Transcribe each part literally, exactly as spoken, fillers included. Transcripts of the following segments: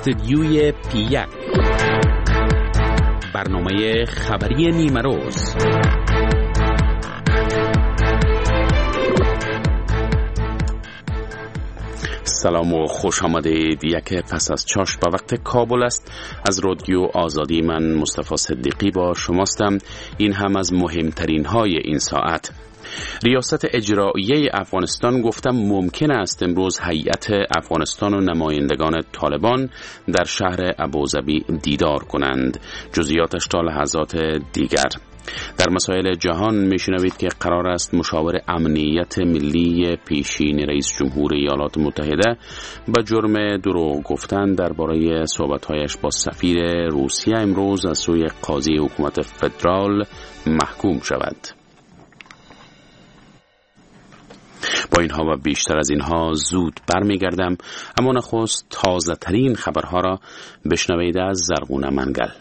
استودیوی پی یک، برنامه خبری نیمه روز. سلام و خوش آمدید. یک پس از چاش به وقت کابل است. از رادیو آزادی من مصطفی صدیقی با شماستم. این هم از مهمترین های این ساعت. ریاست اجراییه افغانستان گفتم ممکن است امروز هیئت افغانستان و نمایندگان طالبان در شهر ابوظبی دیدار کنند. جزئیاتش تا لحظات دیگر. در مسائل جهان میشنوید که قرار است مشاور امنیت ملی پیشین رئیس جمهور ایالات متحده به جرم دروغ گفتن درباره صحبت‌هایش با سفیر روسیه امروز از سوی قاضی حکومت فدرال محکوم شود. با اینها و بیشتر از اینها زود برمیگردم، اما نخست تازه ترین خبرها را بشنوید از زرغون منگل.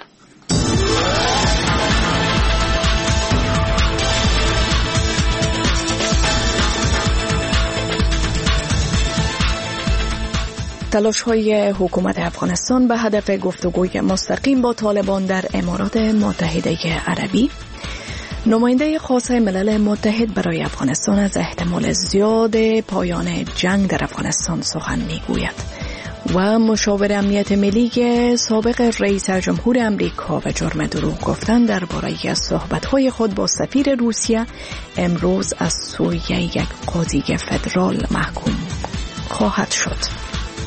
تلاش‌های حکومت افغانستان به هدف گفتگوی مستقیم با طالبان در امارات متحده عربی. نماینده خاص ملل متحد برای افغانستان از احتمال زیاد پایان جنگ در افغانستان سخن میگوید و مشاور امنیت ملی سابق رئیس جمهور امریکا به جرم دروغ گفتن درباره صحبت‌های خود با سفیر روسیه امروز از سوی یک قاضی فدرال محکوم خواهد شد.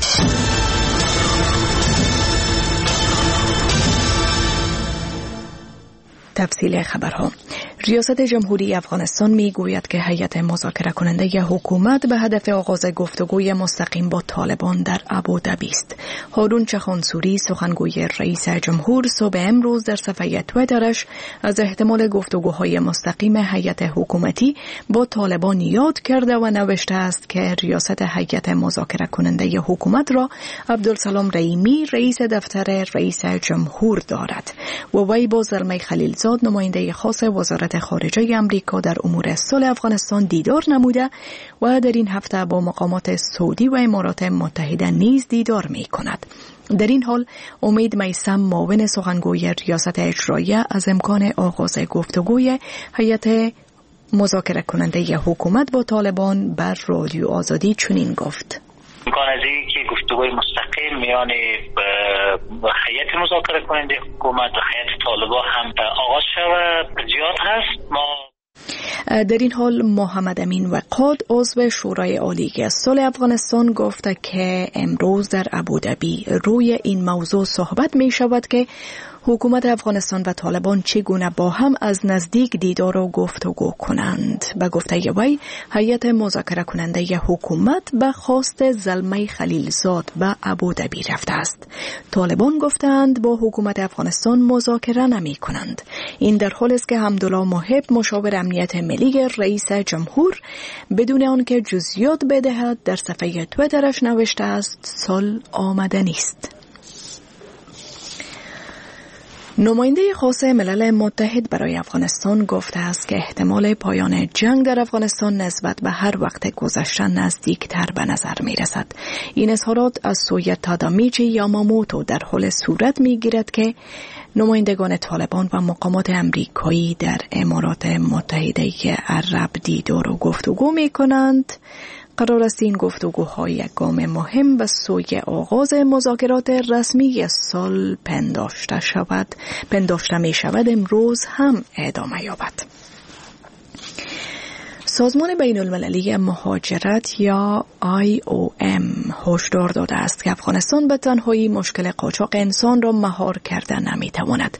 تفصیل خبرها. ریاست جمهوری افغانستان می گوید که هیئت مذاکره کننده حکومت به هدف آغاز گفتگوی مستقیم با طالبان در ابوظبی است. هارون چخانسوری سخنگوی رئیس جمهور صبح امروز در صفحه تویترش از احتمال گفتگوهای مستقیم هیئت حکومتی با طالبان یاد کرده و نوشته است که ریاست هیئت مذاکره کننده حکومت را عبدالسلام رحیمی رئیس دفتر رئیس جمهور دارد و وی با زلمه خلیلزاد نماینده خاص وزارت خارجه امریکا در امور صلح افغانستان دیدار نموده و در این هفته با مقامات سعودی و امارات متحده نیز دیدار می کند. در این حال امید میثم معاون سخنگوی ریاست اجراییه از امکان آغاز گفتگوی هیئت مذاکره کننده حکومت با طالبان بر رادیو آزادی چنین گفت: امکان از این که گفتگوی مستقیم میان هیئت مذاکره کننده حکومت و هیئت طالبان هم آغاز شود زیاد هست. ما در این حال محمد امین وقاد عضو شورای عالی صلح افغانستان گفته که امروز در ابوظبی روی این موضوع صحبت می شود که حکومت افغانستان و طالبان چگونه با هم از نزدیک دیدار و گفتگو کنند. به گفته وی هیئت مذاکره کننده حکومت به خواست زلمه خلیلزاد به ابوظبی رفته است. طالبان گفتند با حکومت افغانستان مذاکره نمی کنند. این در حالی است که حمدالله محب مشاور امنیت ملی رئیس جمهور بدون آنکه جزئیات بدهد در صفحه تویترش نوشته است سال آمده نیست. نماینده خاص ملل متحد برای افغانستان گفته است که احتمال پایان جنگ در افغانستان نسبت به هر وقت گذشته نزدیکتر به نظر می رسد. این اظهارات از سوی تادامیچی یاماموتو در حال صورت می گیرد که نمایندگان طالبان و مقامات امریکایی در امارات متحده عرب دیدار و گفتگو می کنند. قرار است این گفتگوها یک گام مهم به سوی آغاز مذاکرات رسمی سال پنداشته شود پنداشته می شود امروز هم ادامه یابد. سازمان بین المللی مهاجرت یا آی او ام هشدار داده است که افغانستان به تنهایی مشکل قاچاق انسان را مهار کرده نمی تواند.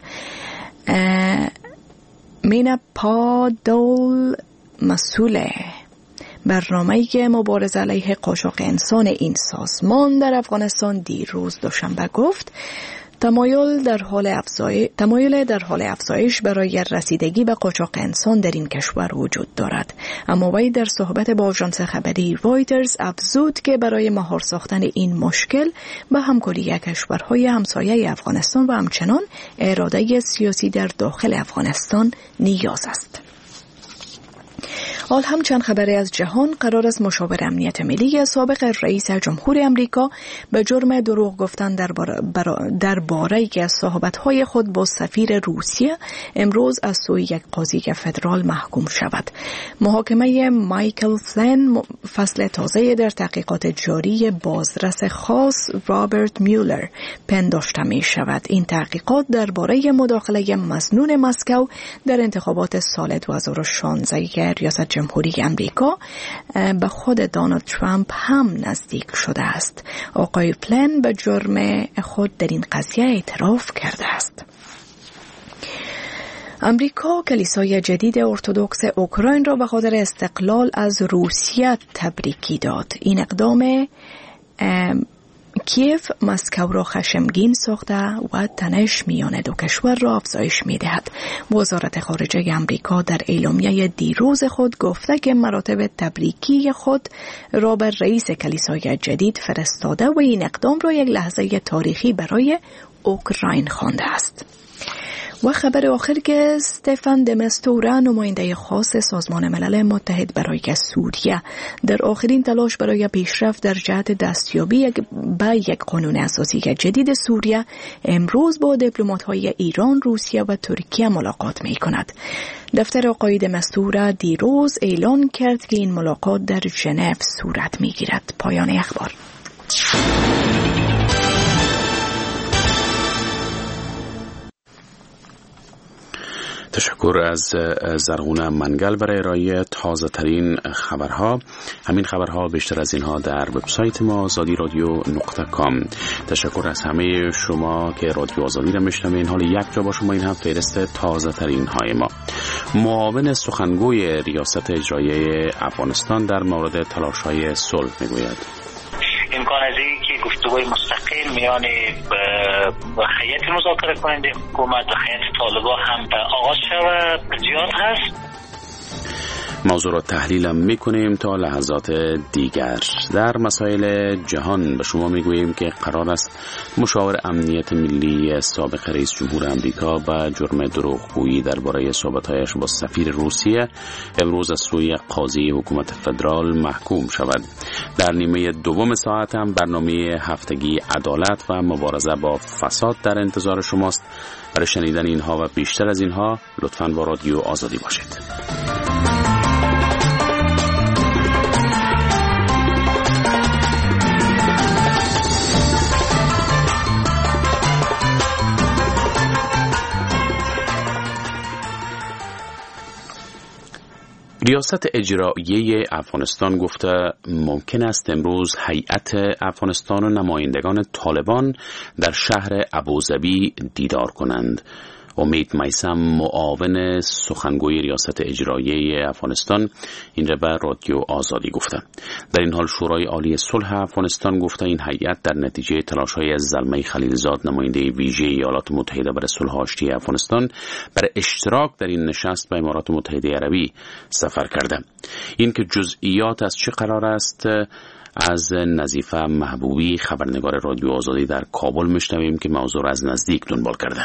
مینا پادول مسئول برنامه مبارزه علیه قاچاق انسان این سازمان در افغانستان دیروز دوشنبه گفت تمایل در حال افزایش تمایل در حال افزایش برای رسیدگی به قاچاق انسان در این کشور وجود دارد. اما وی در صحبت با آژانس خبری رویترز افزود که برای مهار ساختن این مشکل به همکاری کشورهای همسایه افغانستان و همچنان اراده سیاسی در داخل افغانستان نیاز است. حال هم چند خبری از جهان. قرار است مشاور امنیت ملی سابق رئیس جمهور امریکا به جرم دروغ گفتن درباره در صحبت‌های خود با سفیر روسیه امروز از سوی یک قاضی فدرال محکوم شود. محاکمه مایکل فلین فصل تازه در تحقیقات جاری بازرس خاص رابرت میولر پنداشته می شود. این تحقیقات درباره مداخله مظنون مسکو در انتخابات سال دو هزار و شانزده ریاست جمهوری امریکا به خود دونالد ترامپ هم نزدیک شده است. آقای فلین به جرم خود در این قضیه اعتراف کرده است. امریکا کلیسای جدید ارتدوکس اوکراین را به خاطر استقلال از روسیه تبریکی داد. این اقدام کیف مسکو را خشمگین ساخته و تنش میان دو کشور را افزایش می‌دهد. وزارت خارجه امریکا در اعلامیه دیروز خود گفته که مراتب تبریکی خود را به رئیس کلیسای جدید فرستاده و این اقدام را یک لحظه تاریخی برای اوکراین خوانده است. و خبر آخر که استفان د مستورا نماینده خاص سازمان ملل متحد برای سوریه در آخرین تلاش برای پیشرفت در جهت دستیابی به یک قانون اساسی جدید سوریه امروز با دیپلمات‌های ایران، روسیه و ترکیه ملاقات می‌کند. دفتر آقای د مستورا دیروز اعلان کرد که این ملاقات در ژنو صورت می‌گیرد. پایان اخبار. تشکر از زرغونه منگل برای ارائه تازه ترین خبرها. همین خبرها بیشتر از اینها در وبسایت ما آزادی رادیو نقطه کام. تشکر از همه شما که رادیو آزادی را میشنوین. حال یک جا با شما این هم فهرست تازه ترین های ما. معاون سخنگوی ریاست اجرایی افغانستان در مورد تلاش های صلح میگوید امکان از این که گفتگوی مستقیم میان هیئت مذاکره کننده حکومت و هیئت طالبان هم آغاز شود زیاد هست. موضوع را تحلیل میکنیم تا لحظات دیگر. در مسائل جهان به شما میگوییم که قرار است مشاور امنیت ملی سابق رئیس جمهور امریکا به جرم دروغگویی درباره صحبت‌هایش با سفیر روسیه امروز از سوی قاضی حکومت فدرال محکوم شود. در نیمه دوم ساعت هم برنامه هفتگی عدالت و مبارزه با فساد در انتظار شماست. برای شنیدن اینها و بیشتر از اینها لطفاً با رادیو آزادی باشید. ریاست اجرایی افغانستان گفته ممکن است امروز هیئت افغانستان و نمایندگان طالبان در شهر ابوظبی دیدار کنند. امید میثم معاون سخنگوی ریاست اجرایی افغانستان این را به رادیو آزادی گفته. در این حال شورای عالی صلح افغانستان گفته این هیئت در نتیجه تلاش‌های زلمه خلیلزاد نماینده ویژه ایالات متحده برای صلح آشتی افغانستان برای اشتراک در این نشست به امارات متحده عربی سفر کرده. این که جزئیات از چه قرار است از نظیفه محبوبی خبرنگار رادیو آزادی در کابل میشنویم که موضوع را از نزدیک دنبال کرده.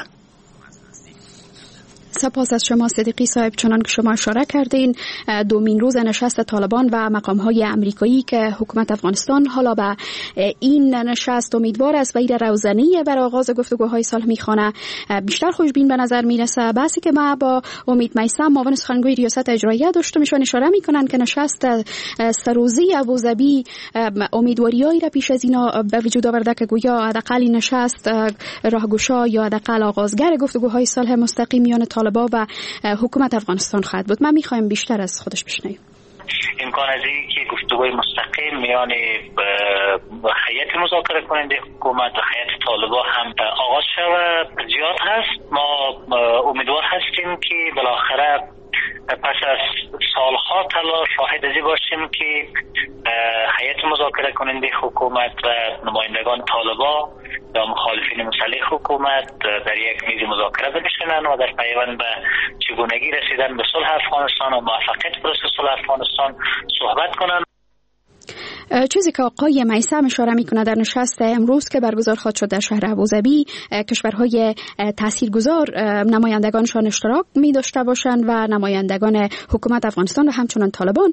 سپاس از شما صدیقی صاحب. چنان که شما اشاره کردین دومین روز نشست طالبان و مقام‌های امریکایی که حکومت افغانستان حالا به این نشست امیدوار است و این روزنی برای آغاز گفتگوهای صلح میخوانه بیشتر خوشبین به نظر میرسه. بحثی که ما با امید میثم معاون سخنگوی ریاست اجرایی داشتیم ایشان اشاره میکنن که نشست سروزی ابوظبی امیدواریایی را پیش از اینا به وجود آورده که گویا حداقل این نشست راهگشا یا حداقل آغازگر گفتگوهای صلح مستقیم میان طالبان و حکومت افغانستان خواهد بود. ما میخوایم بیشتر از خودش بشنویم. امکان از این که گفتگوی مستقیم میان هیئت مذاکره کننده حکومت و هیئت طالبان هم آغاز شود زیاد هست. ما امیدوار هستیم که بالاخره پس از سالها تلاش شاهد ازی باشیم که هیئت مذاکره کننده حکومت و نمایندگان طالبان یا مخالفین مسلح حکومت در یک میز مذاکره بنشینند و در پیوند به چگونگی رسیدن به صلح افغانستان و موفقیت پروسه صلح افغانستان صحبت کنند. چیزی که آقای میثم اشاره میکنه در نشست امروز که برگزار خواهد شد در شهر ابوظبی، کشورهای تاثیرگذار نمایندگانشان اشتراک می داشته باشند و نمایندگان حکومت افغانستان و همچنان طالبان.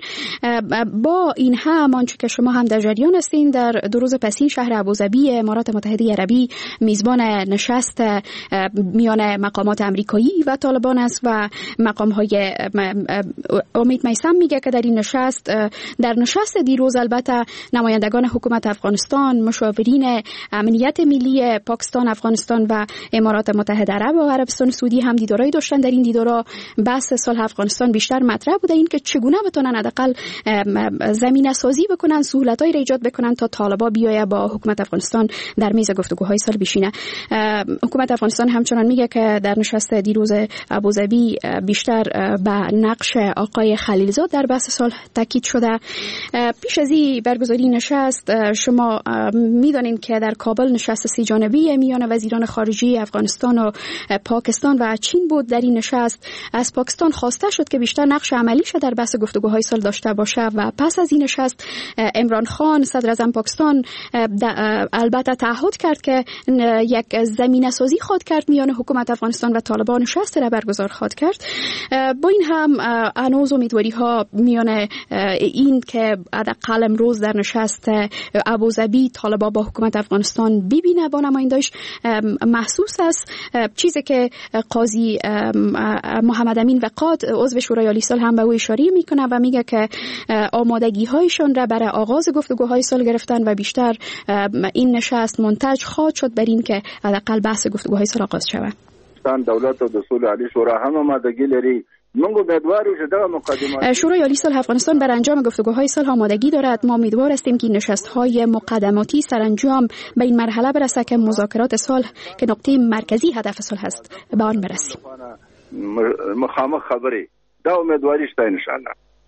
با این هم آنچه که شما هم در جریان هستین، در دو روز پسین شهر ابوظبی امارات متحده عربی میزبان نشست میان مقامات امریکایی و طالبان است و مقامهای امید میثم میگه که در این نشست در نشست دیروز البته نمایندگان حکومت افغانستان، مشاورین امنیت ملی پاکستان، افغانستان و امارات متحده عرب و عربستان سعودی هم دیدارایی داشتن. در این دیدارا بحث صلح افغانستان بیشتر مطرح بوده، این که چگونه بتونن حداقل زمینه سازی بکنن، سهولتایی را ایجاد بکنن تا طالبا بیایه با حکومت افغانستان در میز گفتگوهای صلح بشینه. حکومت افغانستان همچنان میگه که در نشست دیروز ابوظبی بیشتر به نقش آقای خلیلزاد در بحث صلح تاکید شده. پیش از این برگزاری نشست شما میدانید که در کابل نشست سی جانبی میان وزیران خارجه افغانستان و پاکستان و چین بود. در این نشست از پاکستان خواسته شد که بیشتر نقش عملیش در بحث گفتگوهای صلح داشته باشه و پس از این نشست عمران خان صدر اعظم پاکستان البته تعهد کرد که یک زمینه سازی خواهد کرد میان حکومت افغانستان و طالبان، نشست را برگزار خواهد کرد. با این هم هنوز امیدواری ها میان این که حداقل امروز در نشست ابوظبی طالبان با حکومت افغانستان ببینه با نماینداش محسوس است. چیزی که قاضی محمد امین وقاد عضو شورای عالی صلح هم به او اشاره میکنه و میگه که آمادگی هایشان را برای آغاز گفتگوهای صلح گرفتن و بیشتر این نشست منتج خواهد شد بر این که حداقل بحث گفتگوهای صلح آغاز شود. دولت او د صلح عالی شورا هم آمادگی لري. موږ امیدوار یو چې دا مقدمات شورای عالی صلح افغانستان بر انجام گفتگوهای صلح آمادگی دارد. ما امیدوار هستیم که نشست‌های مقدماتی سرانجام به این مرحله برسه که مذاکرات صلح که نقطه مرکزی هدف صلح است به آن برسیم. مخامخ خبری دا امیدواری شته ان شاء الله.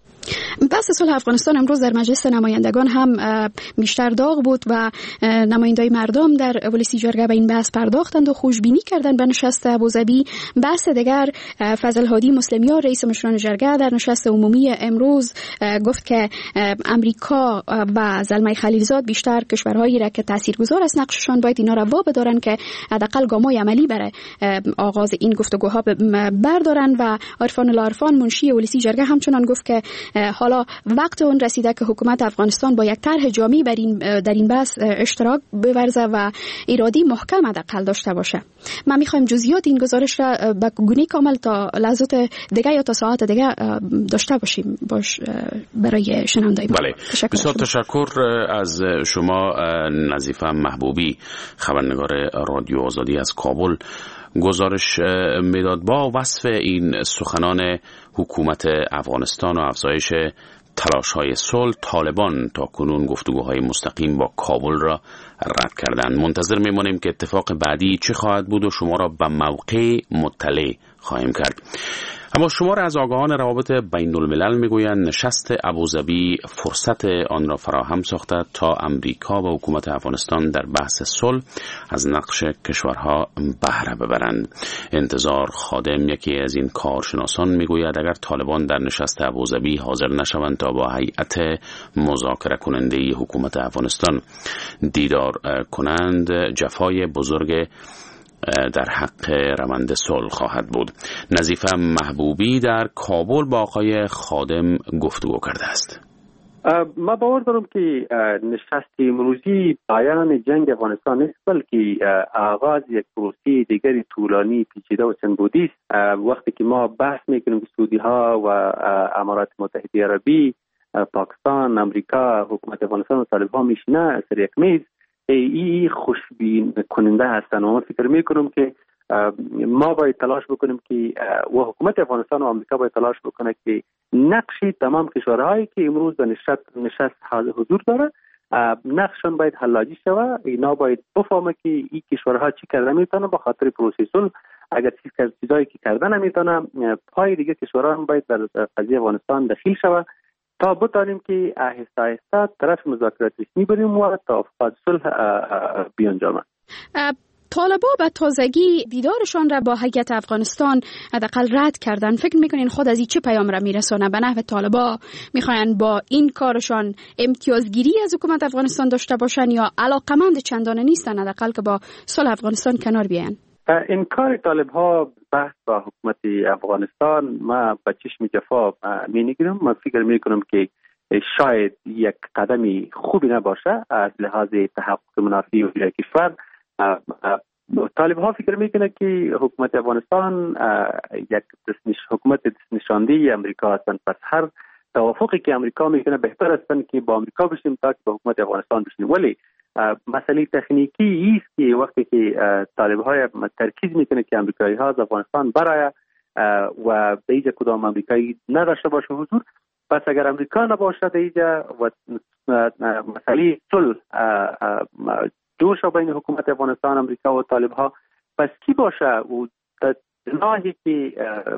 بحث صلح افغانستان امروز در مجلس نمایندگان هم بیشتر داغ بود و نمایندای مردم در ولسی جرگه به این بحث پرداختند و خوشبینی کردند به نشست ابوظبی. بحث دیگر فضل هادی مسلمیان رئیس مشران جرگه در نشست عمومی امروز گفت که امریکا و زلمه خلیلزاد بیشتر کشورهایی را که تاثیرگذار است نقششان باید اینا را وابدارن که حداقل گامای عملی برای آغاز این گفتگوها بردارن. و عرفان العرفان منشی ولسی جرگه همچنان گفت که حالا وقت اون رسیده که حکومت افغانستان با یک طرح جامع بر این در این بحث اشتراک بورزه و ارادی محکم حداقل داشته باشه. ما میخوایم جزئیات این گزارش را به گونه کامل تا لحظات دیگه یا تا ساعت دیگه داشته باشیم باش برای شنوندگان. بله، بسیار تشکر از شما نظیفه محبوبی، خبرنگار رادیو آزادی از کابل. گزارش میداد با وصف این سخنان حکومت افغانستان و افزایش تلاش‌های صلح، طالبان تا کنون گفتگوهای مستقیم با کابل را رد کردند. منتظر میمانیم که اتفاق بعدی چه خواهد بود و شما را به موقع مطلع خواهیم کرد. اما شمار از آگاهان روابط بین الملل میگویند نشست ابوظبی فرصت آن را فراهم ساخته تا امریکا و حکومت افغانستان در بحث صلح از نقش کشورها بهره ببرند. انتظار خادم، یکی از این کارشناسان، میگوید اگر طالبان در نشست ابوظبی حاضر نشوند تا با هیئت مذاکره کننده حکومت افغانستان دیدار کنند، جفای بزرگ در حق روند صلح خواهد بود. نظیفه محبوبی در کابل با آقای خادم گفتگو کرده است. ما باور دارم که نشست امروزی پایان جنگ افغانستان نیست، بلکه آغاز یک پروسه دیگری طولانی، پیچیده و چندبعدی است. وقتی که ما بحث میکنیم که سعودی ها و امارات متحده عربی، پاکستان، امریکا، حکومت افغانستان و طالبان میشینه سر یک میز، ای خوشبین کننده هستن و من فکر میکنم که ما باید تلاش بکنیم که و حکومت افغانستان و آمریکا باید تلاش بکنه که نقشی تمام کشورهایی که امروز به نشست نشست حضور داره نقششون باید حلاجی شود. اینا باید بفهمه که این کشورها چی کرده میتونه با خاطر پروسه صلح، اگر چیز چیزایی که کردن نمیتونه پای دیگه کشورها هم باید در قضیه افغانستان دخیل شود تا بتانیم که آهسته آهسته طرف مذاکرات رسمی بریم و تا افقاد صلح بیانجامه. طالبا به تازگی دیدارشان را با هیئت افغانستان حداقل رد کردن. فکر میکنین خود از این چه پیام را میرسونه؟ به نحو طالبا میخواین با این کارشان امتیازگیری از حکومت افغانستان داشته باشن یا علاقمند چندانه نیستن حداقل که با صلح افغانستان کنار بیان؟ انکار طالب ها بحث با حکومت افغانستان ما به چشم جفا می نگیرم. من فکر می کنم که شاید یک قدمی خوبی نباشه از لحاظ تحقق منافع و کشور. طالب ها فکر می کنه که حکومت افغانستان یک دستنش حکومت دستنشانده امریکا هستند، پس هر توافقی که امریکا میکنه بهتر است که با امریکا بشیم تا که با حکومت افغانستان بشیم. ولی مسئله تکنیکی است که وقتی که طالب های ترکیز میکنه که امریکایی ها از افغانستان برای و به اینجا کدام امریکایی نداشته باشه حضور، پس اگر امریکا نباشه در اینجا و مسئله صلح جوش بین حکومت افغانستان امریکا و طالب ها، پس کی باشه و جناحی که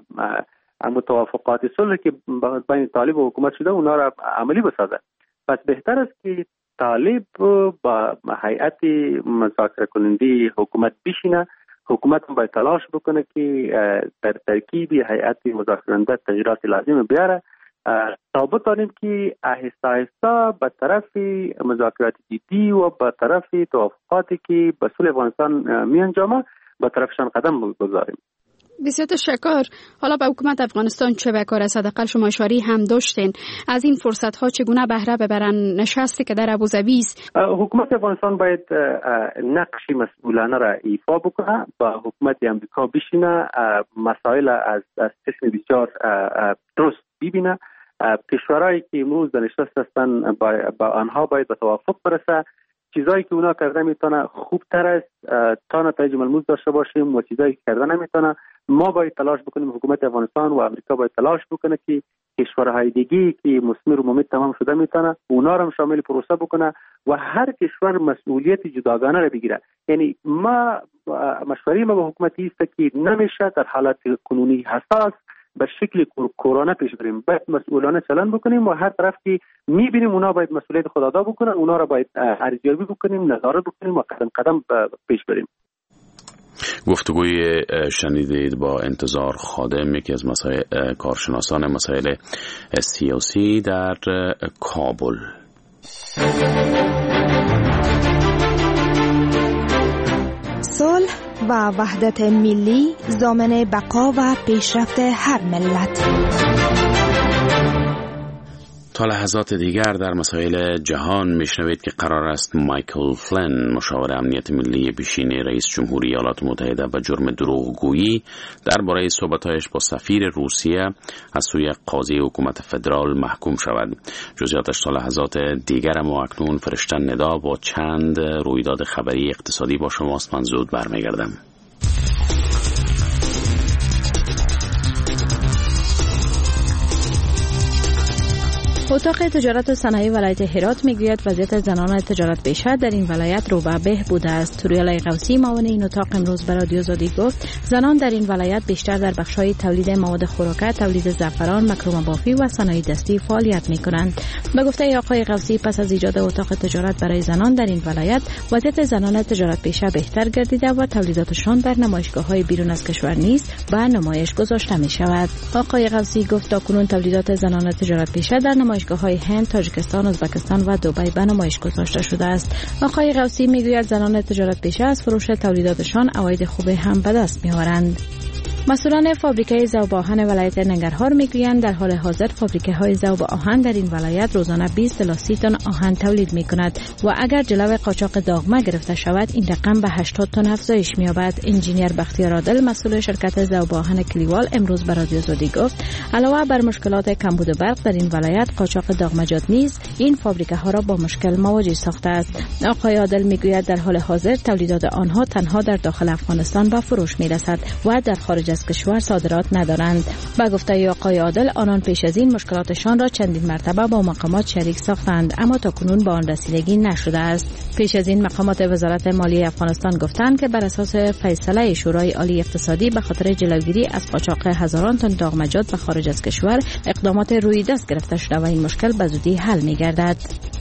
متوافقات صلح که بین طالب و حکومت شده اونا را عملی بسازه. پس بهتر است که طالب با هیئت مذاکره کننده حکومت بشینه، حکومت هم باید تلاش بکنه که در ترکیب هیئت مذاکره کننده تغییرات لازم بیاره تا بتانیم که آهسته آهسته به طرف مذاکرات جدی و به طرف توافقاتی که به صلح افغانستان می انجامه به طرفشان قدم بگذاریم. بسیار تشکر. حالا به حکومت افغانستان چه بکار است؟ حداقل شما اشاره هم داشتین از این فرصت ها چگونه بهره ببرن؟ نشستی که در ابوظبی است، حکومت افغانستان باید نقش مسئولانه را ایفا بکنه، با حکومت امریکا بشینه، مسائل از از قسم بسیار درست ببینه. کشورهایی که امروز در نشست هستن با, با آنها باید به توافق برسه. چیزایی که اونا کرده میتونه خوبتر است تا نتایج ملموس داشته باشیم و چیزایی که کرده نمیتونه ما باید تلاش بکنیم. حکومت افغانستان و امریکا باید تلاش بکنه که کشورهای دیگه که مثمر و ممید تمام شده میتونه اونا رو هم شامل پروسه بکنه و هر کشور مسئولیت جداگانه رو بگیره. یعنی ما مشوره ما به حکومت است که نمیشه در حالت قانونی حساس به شکل کرونا پیش بریم، باید مسئولانه چلن بکنیم و هر طرف که میبینیم اونا باید مسئولیت خود ادا بکنن، اونا را باید ارزیابی بکنیم، نظارت بکنیم و قدم قدم پیش بریم. گفتگوی شنیدید با انتظار خادم، یکی از مسائل کارشناسان مسائل سیاسی در کابل. صلح و وحدت ملی ضامن بقا و پیشرفت هر ملت. تا لحظات دیگر در مسائل جهان میشنوید که قرار است مایکل فلین، مشاور امنیت ملی پیشین رئیس جمهوری ایالات متحده و جرم دروغگویی درباره صحبت‌هایش با سفیر روسیه از سوی قاضی حکومت فدرال محکوم شود. جزئیاتش تا لحظات دیگر. ما اکنون فرشته ندا با چند رویداد خبری اقتصادی با شماست. من زود برمیگردم. اتاق تجارت و صنایع ولایت هرات میگوید وضعیت زنان تجارت پیشه در این ولایت رو به بهبود است. توریال قوسی معاون این اتاق امروز به رادیو آزادی گفت زنان در این ولایت بیشتر در بخش‌های تولید مواد خوراک، تولید زعفران، مکرم بافی و صنایع دستی فعالیت می‌کنند. به گفته آقای قوسی پس از ایجاد اتاق تجارت برای زنان در این ولایت وضعیت زنان تجارت پیشه بهتر گردیده و تولیداتشان در نمایشگاه‌های بیرون از کشور نیز به نمایش گذاشته می‌شود. آقای قوسی گفت تاکنون تولیدات زنان تجارت پیشه در نمایشگاه‌های هند، تاجیکستان، ازبکستان و دبی به نمایش گذاشته شده است. آقای قوسی میگوید زنان تجارت پیشه از فروش تولیداتشان عواید خوبی هم به دست می‌آورند. مسئولان فابریکه ذوب آهن ولایت ننگرهار میگویند در حال حاضر فابریکه های ذوب آهن در این ولایت روزانه بیست تا سی تن آهن تولید میکند و اگر جلو قاچاق داغمه گرفته شود این رقم به هشتاد تن افزایش می‌یابد. انجینیر بختیار عادل مسئول شرکت ذوب آهن کلیوال امروز به رادیو آزادی گفت علاوه بر مشکلات کمبود برق در این ولایت قاچاق داغمجات نیز این فابریکه ها را با مشکل مواجه ساخته است. آقای عادل میگوید در حال حاضر تولیدات آنها تنها در داخل افغانستان به فروش میرسد و در خارج از کشور صادرات ندارند. با گفته آقای عادل آنان پیش از این مشکلاتشان را چندین مرتبه با مقامات شریک ساختند اما تاکنون با آن رسیدگی نشده است. پیش از این مقامات وزارت مالیه افغانستان گفتند که بر اساس فیصله شورای عالی اقتصادی به خاطر جلوگیری از قاچاق هزاران تن داغمجات به خارج از کشور اقدامات روی دست گرفته شده و این مشکل به زودی حل می‌گردد.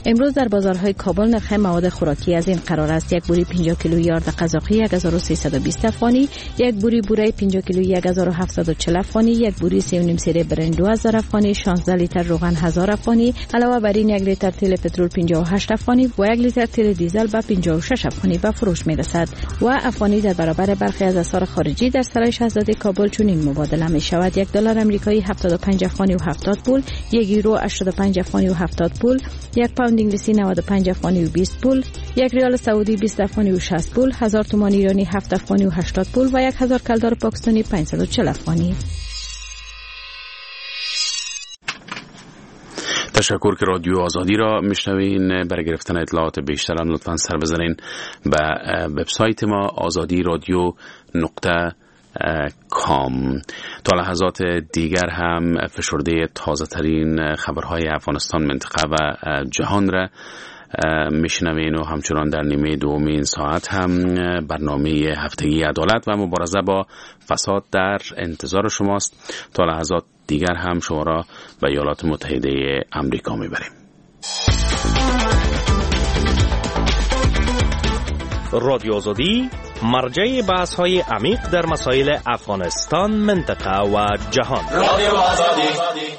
امروز در بازارهای کابل نرخ مواد خوراکی از این قرار است: یک بوری پنجاه کیلو یارد قزاقی یک هزار و سیصد و بیست افغانی، یک بوری بوره پنجاه کیلو یک هزار و هفتصد و چهل افغانی، یک بوری سه و نیم سیره برنج دو هزار افغانی، شانزده لیتر روغن هزار افغانی، علاوه بر این یک لیتر تیل پترول پنجاه و هشت افغانی و یک لیتر تیل دیزل به پنجاه و شش افغانی به فروش می‌رسد و افغانی در برابر برخی از اسعار خارجی در سرای شاهزاده کابل چنین مبادله می‌شود: یک دلار آمریکایی هفتاد و پنج افغانی و هفتاد پول، یک یورو هشتاد و پنج افغانی و هفتاد پول، یک پوند انگلیسی نود و پنج افغانی و بیست پول، یک ریال سعودی بیست افغانی و شصت پول، هزار تومان ایرانی هفت افغانی و هشتاد پول و یک هزار کلدار پاکستانی پانصد و چهل افغانی. تشکر که رادیو آزادی را میشنوین. برای گرفتن اطلاعات بیشتر هم لطفاً سر بزنین به وبسایت ما آزادی رادیو نقطه کام. تا لحظات دیگر هم فشرده تازه ترین خبرهای افغانستان، منطقه و جهان را میشنوین و همچنان در نیمه دومین ساعت هم برنامه هفتگی عدالت و مبارزه با فساد در انتظار شماست. تا لحظات دیگر هم شما را به ایالات متحده آمریکا میبریم. رادیو آزادی مرجع بحث های عمیق در مسائل افغانستان، منطقه و جهان. رادیو آزادی.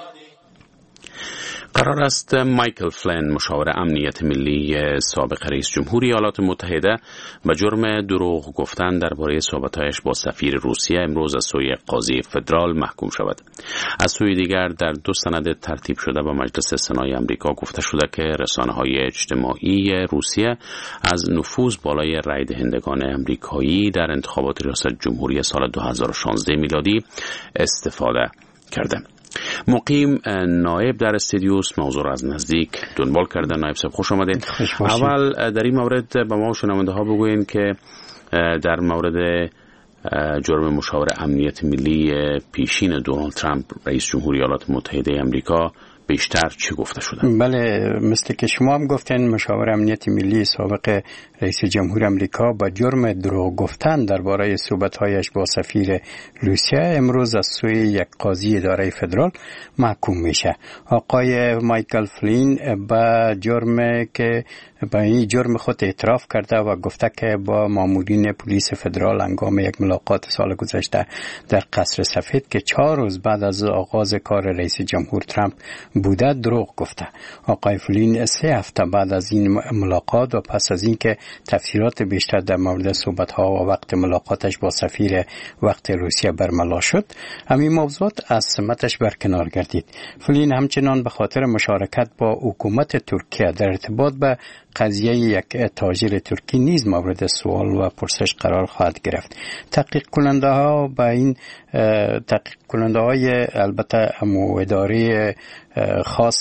قرار است مایکل فلین، مشاور امنیت ملی سابق رئیس جمهوری ایالات متحده، به جرم دروغ گفتن درباره صحبت‌هایش با سفیر روسیه امروز از سوی قاضی فدرال محکوم شود. از سوی دیگر در دو سند ترتیب شده به مجلس سنای آمریکا گفته شده که رسانه‌های اجتماعی روسیه از نفوذ بالای رای دهندگان آمریکایی در انتخابات ریاست جمهوری سال دو هزار و شانزده میلادی استفاده کرده. مقیم نایب در استودیوس موضوع را از نزدیک دنبال کرده. نایب صاحب خوش آمدید. اول در این مورد به ما شنونده ها بگوین که در مورد جرم مشاور امنیت ملی پیشین دونالد ترامپ رئیس جمهوری ایالات متحده آمریکا بیشتر چی گفته شده؟ بله، مثل که شما هم گفتین، مشاور امنیت ملی سابق رئیس جمهور آمریکا با جرم دروغ گفتن درباره صحبت‌هایش با سفیر روسیه امروز از سوی یک قاضی اداره فدرال محکوم میشه. آقای مایکل فلین با جرم که با این جرم خود اعتراف کرده و گفته که با مامورین پلیس فدرال هنگام یک ملاقات سال گذشته در قصر سفید که چهار روز بعد از آغاز کار رئیس جمهور ترامپ بوده دروغ گفته. آقای فلین سه هفته بعد از این ملاقات و پس از اینکه تفسیرات بیشتر در مورد صحبت‌ها و وقت ملاقاتش با سفیر وقت روسیه برملا شد، همین موضوعات از سمتش برکنار گردید. فلین همچنان به خاطر مشارکت با حکومت ترکیه در ارتباط به قضیه یک تاجر ترکی نیز مورد سوال و پرسش قرار خواهد گرفت. تحقیق کننده ها با این تحقیق کننده های البته اداره خاص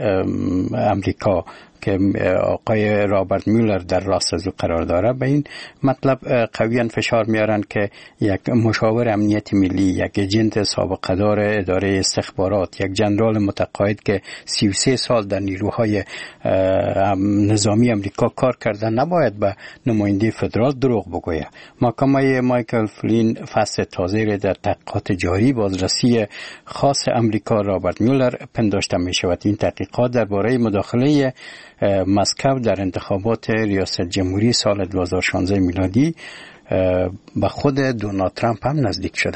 امریکا که آقای رابرت میولر در راست از او قرار داره به این مطلب قویاً فشار میارن که یک مشاور امنیت ملی، یک اجنت سابقه دار اداره استخبارات، یک جنرال متقاعد که سی و سه سال در نیروهای نظامی امریکا کار کرده نباید به نماینده فدرال دروغ بگوید. محکمه مایکل فلین فصل تازه در تحقیقات جاری بازرسی خاص امریکا رابرت میولر پنداشته می شود. این تحقیقات درباره مداخله مسکو در انتخابات ریاست جمهوری سال دو هزار و شانزده میلادی به خود دونالد ترامپ هم نزدیک شده.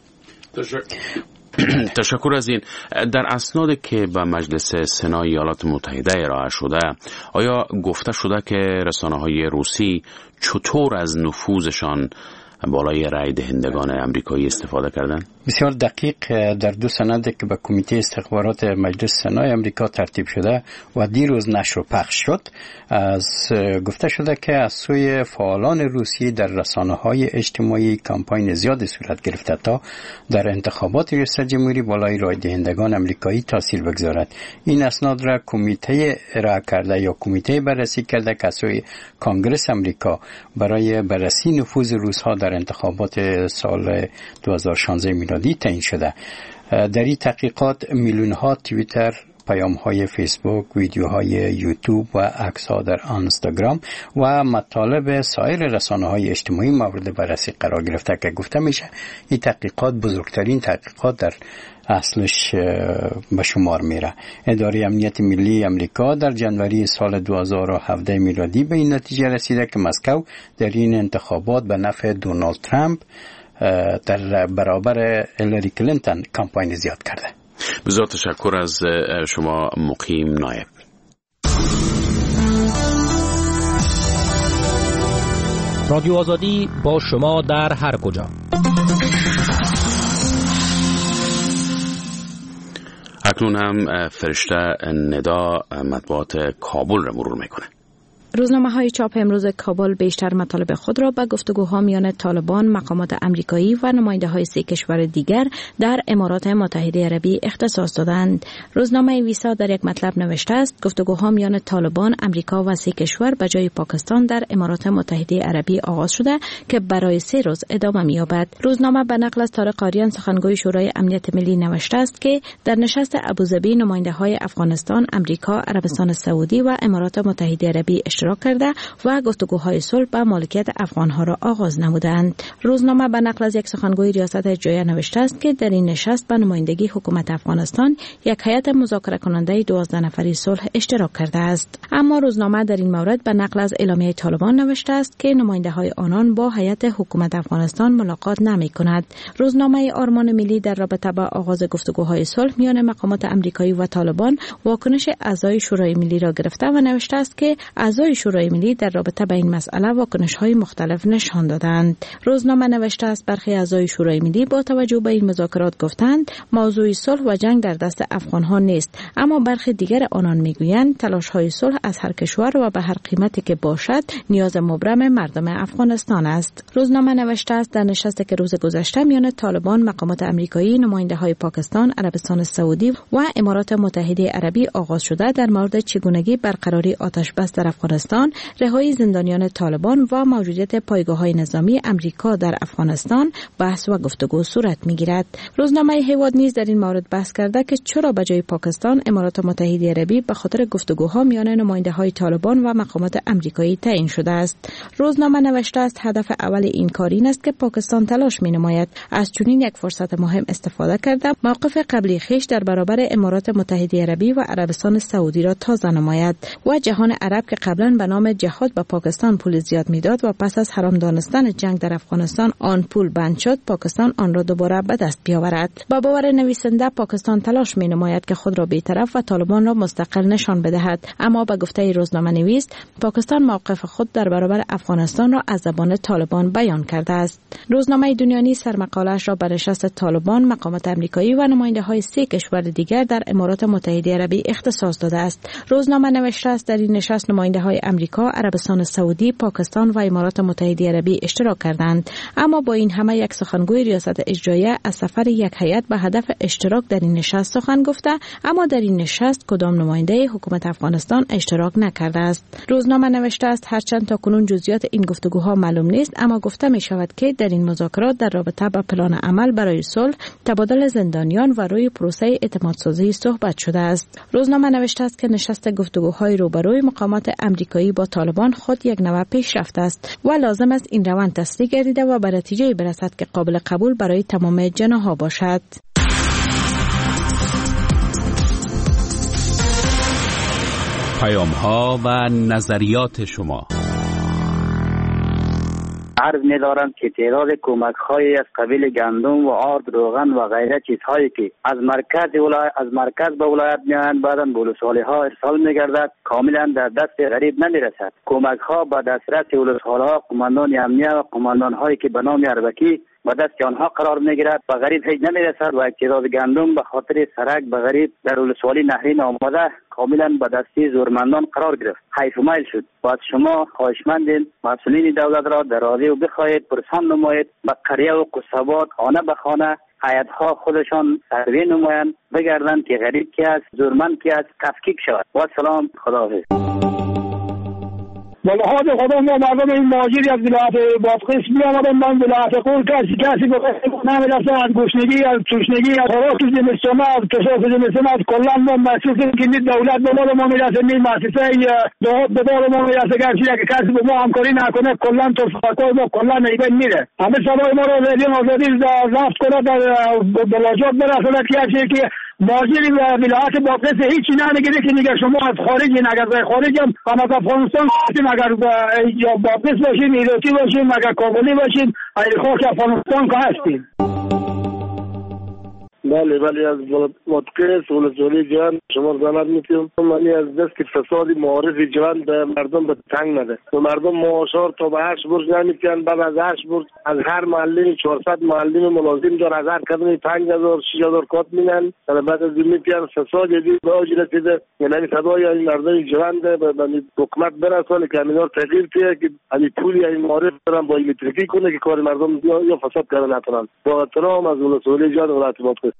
تشکر از این. در اسنادی که به مجلس سنای ایالات متحده ارائه شده، آیا گفته شده که رسانه‌های روسی چطور از نفوذشان بالای رای دهندگان آمریکایی استفاده کردن؟ بسیار دقیق در دو سند که به کمیته استخبارات مجلس سنای آمریکا ترتیب شده و دیروز نشر و پخش شد، از گفته شده که از سوی فعالان روسی در رسانه‌های اجتماعی کمپاین زیاد صورت گرفته تا در انتخابات ریاست جمهوری بالای رای دهندگان آمریکایی تاثیر بگذارد. این اسناد را کمیته ارائه کرده یا کمیته بررسی کرده که از سوی کنگره آمریکا برای بررسی نفوذ روس‌ها در انتخابات سال دو هزار و شانزده میلادی تعیین شده. در این تحقیقات میلیون ها توییتر پیام های فیسبوک، ویدیوهای یوتیوب و عکس ها در اینستاگرام و مطالب سایر رسانه های اجتماعی مورد بررسی قرار گرفته که گفته میشه این تحقیقات بزرگترین تحقیقات در اصلش به شمار میره. اداره امنیت ملی امریکا در جنوری سال دو هزار و هفده میلادی به این نتیجه رسیده که مسکو در این انتخابات به نفع دونالد ترامپ در برابر هیلاری کلینتون کمپاین زیاد کرده. بسیار تشکر از شما مقیم نایب. رادیو آزادی با شما در هر کجا. اکنون هم فرشته ندا مطبوعات کابل را مرور میکنه. روزنامه های چاپ امروز کابل بیشتر مطالب خود را به گفتگوها میان طالبان، مقامات امریکایی و نماینده های سه کشور دیگر در امارات متحده عربی اختصاص دادند. روزنامه ویسا در یک مطلب نوشته است گفتگوها میان طالبان، امریکا و سه کشور به جای پاکستان در امارات متحده عربی آغاز شده که برای سه روز ادامه می‌یابد. روزنامه به نقل از طارق قاریان سخنگوی شورای امنیت ملی نوشته است که در نشست ابوظبی نماینده های افغانستان، امریکا، عربستان سعودی و امارات متحده عربی اشتراک کرده و گفتگوهای صلح به مالکیت افغانها را آغاز نمودند. روزنامه به نقل از یک سخنگوی ریاست اجرایی نوشته است که در این نشست به نمایندگی حکومت افغانستان یک هیئت مذاکره کننده دوازده نفری صلح اشتراک کرده است. اما روزنامه در این مورد به نقل از اعلامیه طالبان نوشته است که نماینده های آنان با هیئت حکومت افغانستان ملاقات نمی کند. روزنامه آرمان ملی در رابطه با آغاز گفتگوهای صلح میان مقامات امریکایی و طالبان واکنش اعضای شورای ملی را گرفته و نوشته است که اعضای شورای ملی در رابطه با این مسئله واکنش‌های مختلف نشان دادند. روزنامه نوشته است برخی اعضای شورای ملی با توجه به این مذاکرات گفتند موضوع صلح و جنگ در دست افغان‌ها نیست، اما برخی دیگر آنان میگویند تلاش‌های صلح از هر کشور و به هر قیمتی که باشد نیاز مبرم مردم افغانستان است. روزنامه نوشته است در نشستی که روز گذشته میان طالبان، مقامات امریکایی، نماینده‌های پاکستان، عربستان سعودی و امارات متحده عربی آغاز شده در مورد چگونگی برقراری آتش بس در افغانستان، رهایی زندانیان طالبان و موجودیت پایگاه‌های نظامی امریکا در افغانستان بحث و گفتگو صورت می‌گیرد. روزنامه هیواد نیز در این مورد بحث کرده که چرا به جای پاکستان امارات متحده عربی به خاطر گفتگوها میان نماینده‌های طالبان و مقامات امریکایی تعیین شده است. روزنامه نوشته است هدف اول این کار این است که پاکستان تلاش می‌نماید از چنین یک فرصت مهم استفاده کرده موقف قبلی خویش در برابر امارات متحده عربی و عربستان سعودی را تازه نماید و جهان عرب که قبلا به نام جهاد به پاکستان پول زیاد میداد و پس از حرام دانستن جنگ در افغانستان آن پول بند شد، پاکستان آن را دوباره به دست بیاورد. با باور نویسنده پاکستان تلاش می نماید که خود را بی‌طرف و طالبان را مستقل نشان بدهد، اما به گفته روزنامه نویس پاکستان موقف خود در برابر افغانستان را از زبان طالبان بیان کرده است. روزنامه دنیانی سرمقاله‌اش را به نشست طالبان، مقامات امریکایی و نماینده‌های سه کشور دیگر در امارات متحده عربی اختصاص داده است. روزنامه نوشته است در این نشست نماینده‌های امریکا، عربستان سعودی، پاکستان و امارات متحده عربی اشتراک کردند، اما با این همه یک سخنگوی ریاست اجرایی از سفر یک هیئت به هدف اشتراک در این نشست سخن گفته، اما در این نشست کدام نماینده حکومت افغانستان اشتراک نکرده است. روزنامه نوشته است هرچند تاکنون جزئیات این گفتگوها معلوم نیست، اما گفته می شود که در این مذاکرات در رابطه با پلان عمل برای صلح، تبادل زندانیان و روی پروسه اعتمادسازی صحبت شده است. روزنامه نوشته است که نشست گفتگوهای روبروی مقامات امریکایی با طالبان خود یک نوع پیشرفت است و لازم است این روند تسریع گردیده و به نتیجه برسد که قابل قبول برای تمام جناح‌ها باشد. پیام‌ها و نظریات شما. عرض می‌دارم که تعداد کمک‌های از قبیل گندم و آرد، روغن و غیره چیزهایی که از مرکز ولایت از مرکز به ولایت می‌آیند بعداً به ولسوالی‌ها ارسال می‌گردد کاملاً در دست غریب نمی‌رسد. کمک‌ها به دسترس ولسوالی‌ها، قماندان امنیه و قماندان‌هایی که به نام اربکی به دست آنها قرار می‌گیرد به غریب هیچ نمی‌رسد و تعداد گندم به خاطر سرک به غریب در ولسوالی نهرین آماده کاملا به دستی زورمندان قرار گرفت. حیف و میل شد. باید شما خواهشمندین مسئولین دولت را در رادیو بخواهید پرسان نمایید به قریه و قصبات خانه به خانه هیئت‌ها خودشان سروی نمایند بگردند که غریب کی است، زورمند کی است، تفکیک شود. و سلام، خداحافظ. به لحاظ خدا ما مردم این مهاجری از ولایت بادغیس می آمدن. من ولایت قول کسی کسی به نمیرسه، از گشنگی، از تشنگی، از خوراک زمستان، از کشاف زمستان، از کلا ما محسوس که دولت به ما ما میرسه، می مؤسسه به بار ما میرسه. گرچه که کسی به ما همکاری نکنه کلا تو فاکای ما کلا نیبن میره. همه سوای ما رو رادیو آزادی رفت کنه در بلاجات برسونه کسی که مهاجری ولایت بادغیس هیچی نمیگه که میگه شما از خارجی، اگر از خارج هم از افغانستان هستیم، اگر یا بادغیس باشیم، ایراکی باشیم، اگر کابلی باشیم، اگر خاک افغانستان که هستیم. بله بله از بادغیس ولسوالی جوان شما زناد میتونم منی از دست فساد معارف جوان به مردم به تنگ نده و مردم معاشر تا به هشت برج نمیتونن. بعد از هشت برج از هر معلم چهارصد معلم ملازم دار از هر کدوم پنج هزار شش هزار کات میدن. بعد از این میتونن فساد یدی به اوج رسیده. یعنی صدای این مردم جوان به حکومت برسونه که همینا تغییر کنه که این پولی این معارف برن با الکتریکی کنه که کار مردم یا فساد کردن نتونن. با احترام از ولسوالی جوان ولایت بادغیس.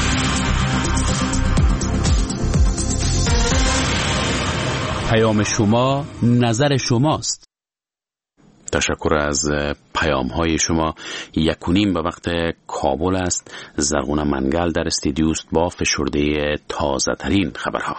پیام شما نظر شماست. تشکر از پیام های شما. یک و نیم به وقت کابل است. زرغونه منگل در استودیوست با فشرده تازه ترین خبرها.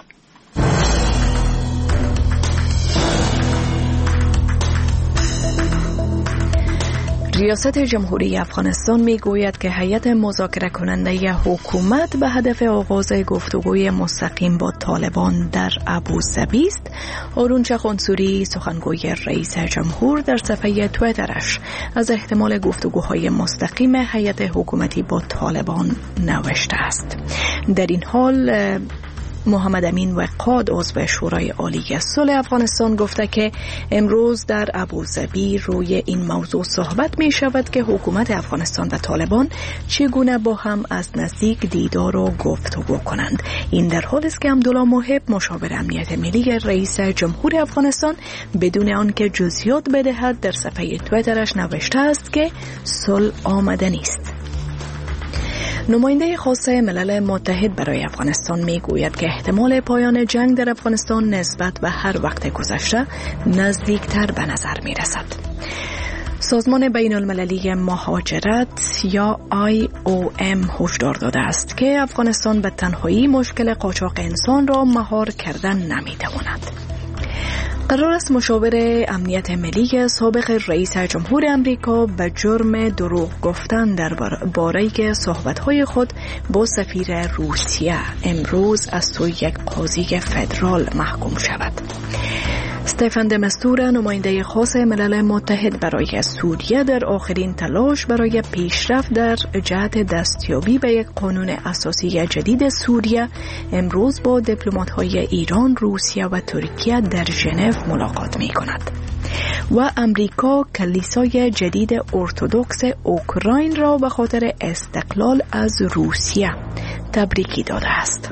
ریاست جمهوری افغانستان می گوید که هیئت مذاکره کننده حکومت به هدف آغاز گفتگوی مستقیم با طالبان در ابوظبی است. هارون چخانسوری سخنگوی رئیس جمهور در صفحه تویترش از احتمال گفتگوهای مستقیم هیئت حکومتی با طالبان نوشته است. در این حال محمد امین وقاد عضو شورای عالی صلح افغانستان گفته که امروز در ابوظبی روی این موضوع صحبت می شود که حکومت افغانستان و طالبان چگونه با هم از نزدیک دیدار و گفتگو کنند. این در حالی است که عبدالله محب مشاور امنیت ملی رئیس جمهور افغانستان بدون آنکه جزئیات بدهد در صفحه تویترش نوشته است که صلح آمده نیست. نماینده خاصه ملل متحد برای افغانستان می گوید که احتمال پایان جنگ در افغانستان نسبت به هر وقت گذشته نزدیکتر به نظر می رسد. سازمان بین المللی مهاجرت یا آی او ام هشدار داده است که افغانستان به تنهایی مشکل قاچاق انسان را مهار کردن نمی تواند. قرار است مشاور امنیت ملی سابق رئیس جمهور امریکا به جرم دروغ گفتن در باره صحبت‌های خود با سفیر روسیه امروز از سوی یک قاضی فدرال محکوم شود. استفان د مستور نماینده خاص ملل متحد برای سوریه در آخرین تلاش برای پیشرفت در جهت دستیابی به یک قانون اساسی جدید سوریه امروز با دیپلمات‌های ایران، روسیه و ترکیه در ژنو ملاقات می‌کند و امریکا کلیسای جدید ارتدوکس اوکراین را به خاطر استقلال از روسیه تبریکی داده است.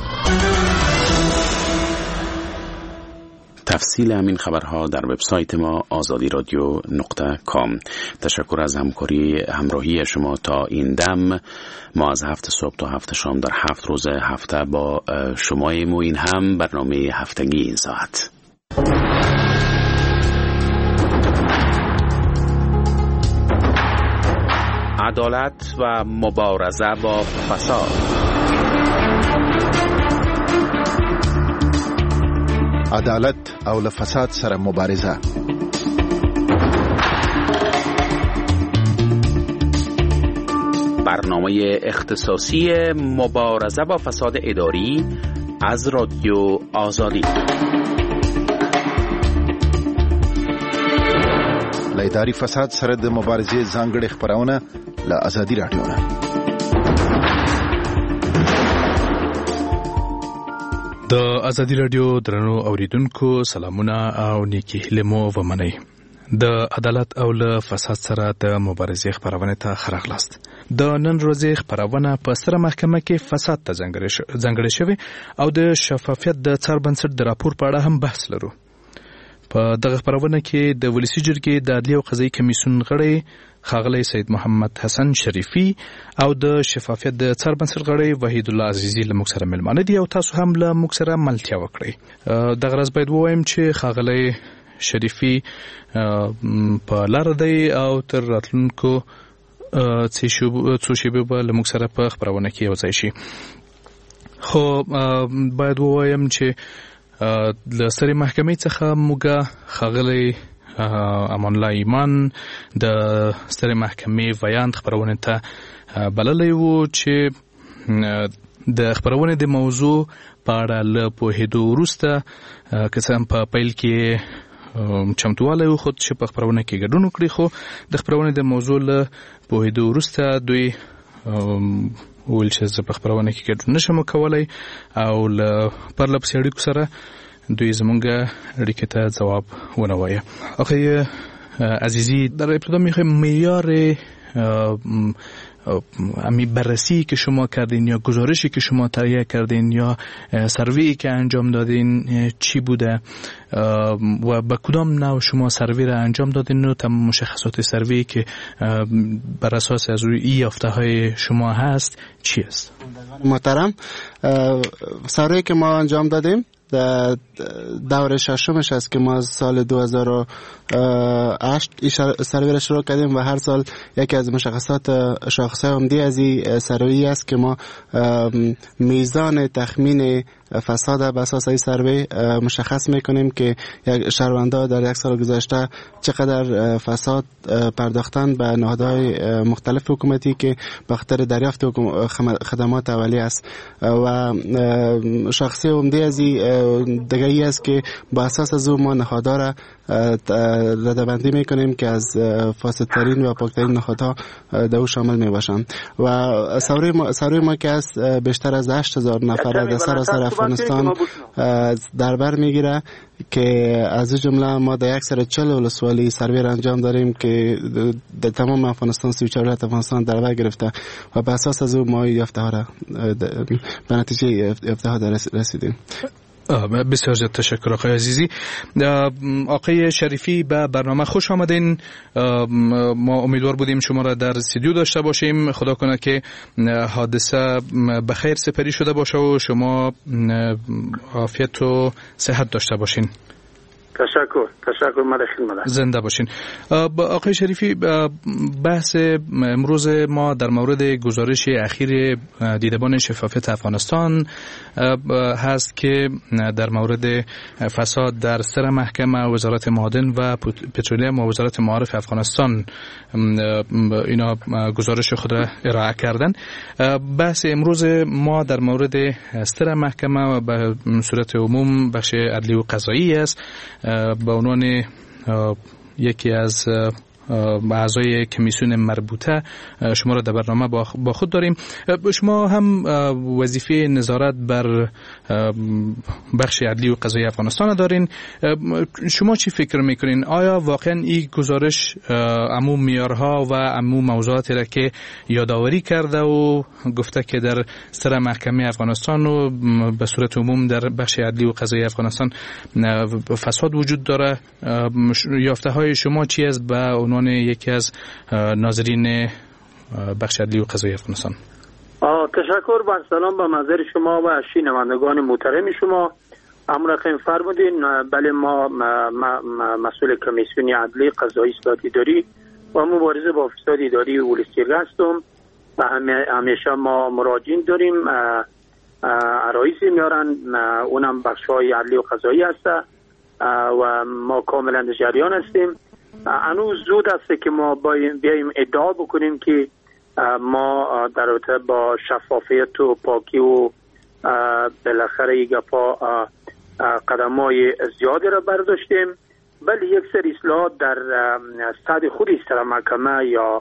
تفصیل همین خبرها در وبسایت ما آزادی رادیو نقطه کام. تشکر از همکاری همراهی شما تا این دم. ما از هفت صبح تا هفت شام در هفت روز هفته با شماییم و این هم برنامه هفتگی این ساعت. عدالت و مبارزه با فساد. عدالت او له فساد سره مبارزه. برنامه اختصاصی مبارزه با فساد اداری از رادیو آزادی. له اداري فساد سره د مبارزې ځانګړې خبرونه له آزادي رادیو نه. د آزادي رادیو درنو اوریدونکو سلامونه او نیکی هیله مو ومنئ. د عدالت او له فساد سره د مبارزې خبرونه ته خراغلاست. د نن ورځې خبرونه په ستره محکمه کې فساد ته ځانګړې شوې او د شفافیت د څار بنسټ د راپور په اړه هم بحث لرو. په دغه خبرونه کې د ولسی جرګې د عدلي او قضایي کمیسیون غړی ښاغلی سید محمد حسن شریفي او د شفافیت د څار بنسټ غړی وحید الله عزیزی له موږ سره ملمانه دي او تاسو هم له موږ سره ملتیا وکړئ. دغه راز باید ووایم چې ښاغلی شریفي په لار دی او تر راتلونکو څو شیبې به له موږ سره په خپرونه کې یو ځای شي. خو باید ووایم چې له سترې محکمې څخه موږ ښاغلی امان الله ایمان د سترې محکمې ویاند خپرونې ته بللی و چې د خپرونې د موضوع په اړه له پوهېدو وروسته که څه هم په پیل کې چمتوالی وښود چې په خپرونه کې ګډون وکړي، خو د خپرونې د موضوع له پوهېدو وروسته دوی وویل چې زه په خپرونه کې ګډون نشم کولی او له پرله پسې اړیکو سره دوی زمونږ اړیکې ته ځواب ونه وایه. آقای عزیزی، در ابتدا میخوایم معیار امی بررسی که شما کردین یا گزارشی که شما تهیه کردین یا سروی که انجام دادین چی بوده و به کدام نوع شما سروی را انجام دادین و تمام مشخصات سروی که بر اساس از روی این یافته های شما هست چی است؟ محترم، سروی که ما انجام دادیم دور ششمش است که ما سال دو هزار و هشت سروی را شروع کردیم و هر سال یکی از مشخصات شاخصهای عمده از این سروی است که ما میزان تخمین فساد به اساس این سروی مشخص میکنیم که یک شهروندا در یک سال گذشته چقدر فساد پرداختن به نهادهای مختلف حکومتی که به خاطر دریافت خدمات اولیه است و شاخصه عمده از این دیگه ای است که با اساس از ما نهادها را ردبندی میکنیم که از فاسدترین و پاکترین نهادها در او شامل میباشند و سروی ما, سروی ما که است بیشتر از هشت هزار نفر در سراسر افغانستان در بر میگیره که از جمله ما در یک سر چهل ولسوالی سروی را انجام داریم که در تمام افغانستان سی و چهار ولایت افغانستان در بر گرفته و به اساس از او ما یافته ها را به نتیجه یافته ها رسیدیم. بسیار زیاد تشکر آقای عزیزی. آقای شریفی به برنامه خوش آمدین. ما امیدوار بودیم شما را در استودیو داشته باشیم. خدا کنه که حادثه به خیر سپری شده باشه و شما عافیت و صحت داشته باشین. تشکر تشکر مال خدمت. زنده باشین. آقای شریفی، بحث امروز ما در مورد گزارش اخیر دیدبان شفافیت افغانستان هست که در مورد فساد در سر محکمه وزارت معادن و پترولیوم و وزارت معارف افغانستان اینا گزارش خود را ارائه کردن. بحث امروز ما در مورد سر محکمه و به صورت عموم بخش عدلی و قضایی است. به عنوان یکی از اعضای کمیسیون مربوطه شما را در برنامه با خود داریم. شما هم وظیفه نظارت بر بخش عدلی و قضایی افغانستان دارین. شما چی فکر میکنین؟ آیا واقعا این گزارش عموم معیارها و عموم موضوعاتی را که یادآوری کرده و گفته که در سر محکمه افغانستان و به صورت عموم در بخش عدلی و قضایی افغانستان فساد وجود داره، یافته های شما چی است به عنوان یکی از ناظرین بخش عدلی و قضایی افغانستان؟ تشکر. با سلام به نظر شما و شنوندگان محترم شما. امر خیم فرمودین. بله، ما مسئول کمیسیون عدلی قضایی اصلاحات اداری و مبارزه با فساد اداری ولسی هستم و همیشه ما مراجعین داریم عرایضی میارن، اونم بخش‌های عدلی و قضایی هست و ما کاملا در جریان هستیم. هنوز زود است که ما بیایم ادعا بکنیم که ما در رابطه با شفافیت و پاکی و بالاخره یک پا قدم‌های زیادی را برداشتیم، ولی یک سری اصلاحات در سطح خود سر محکمه یا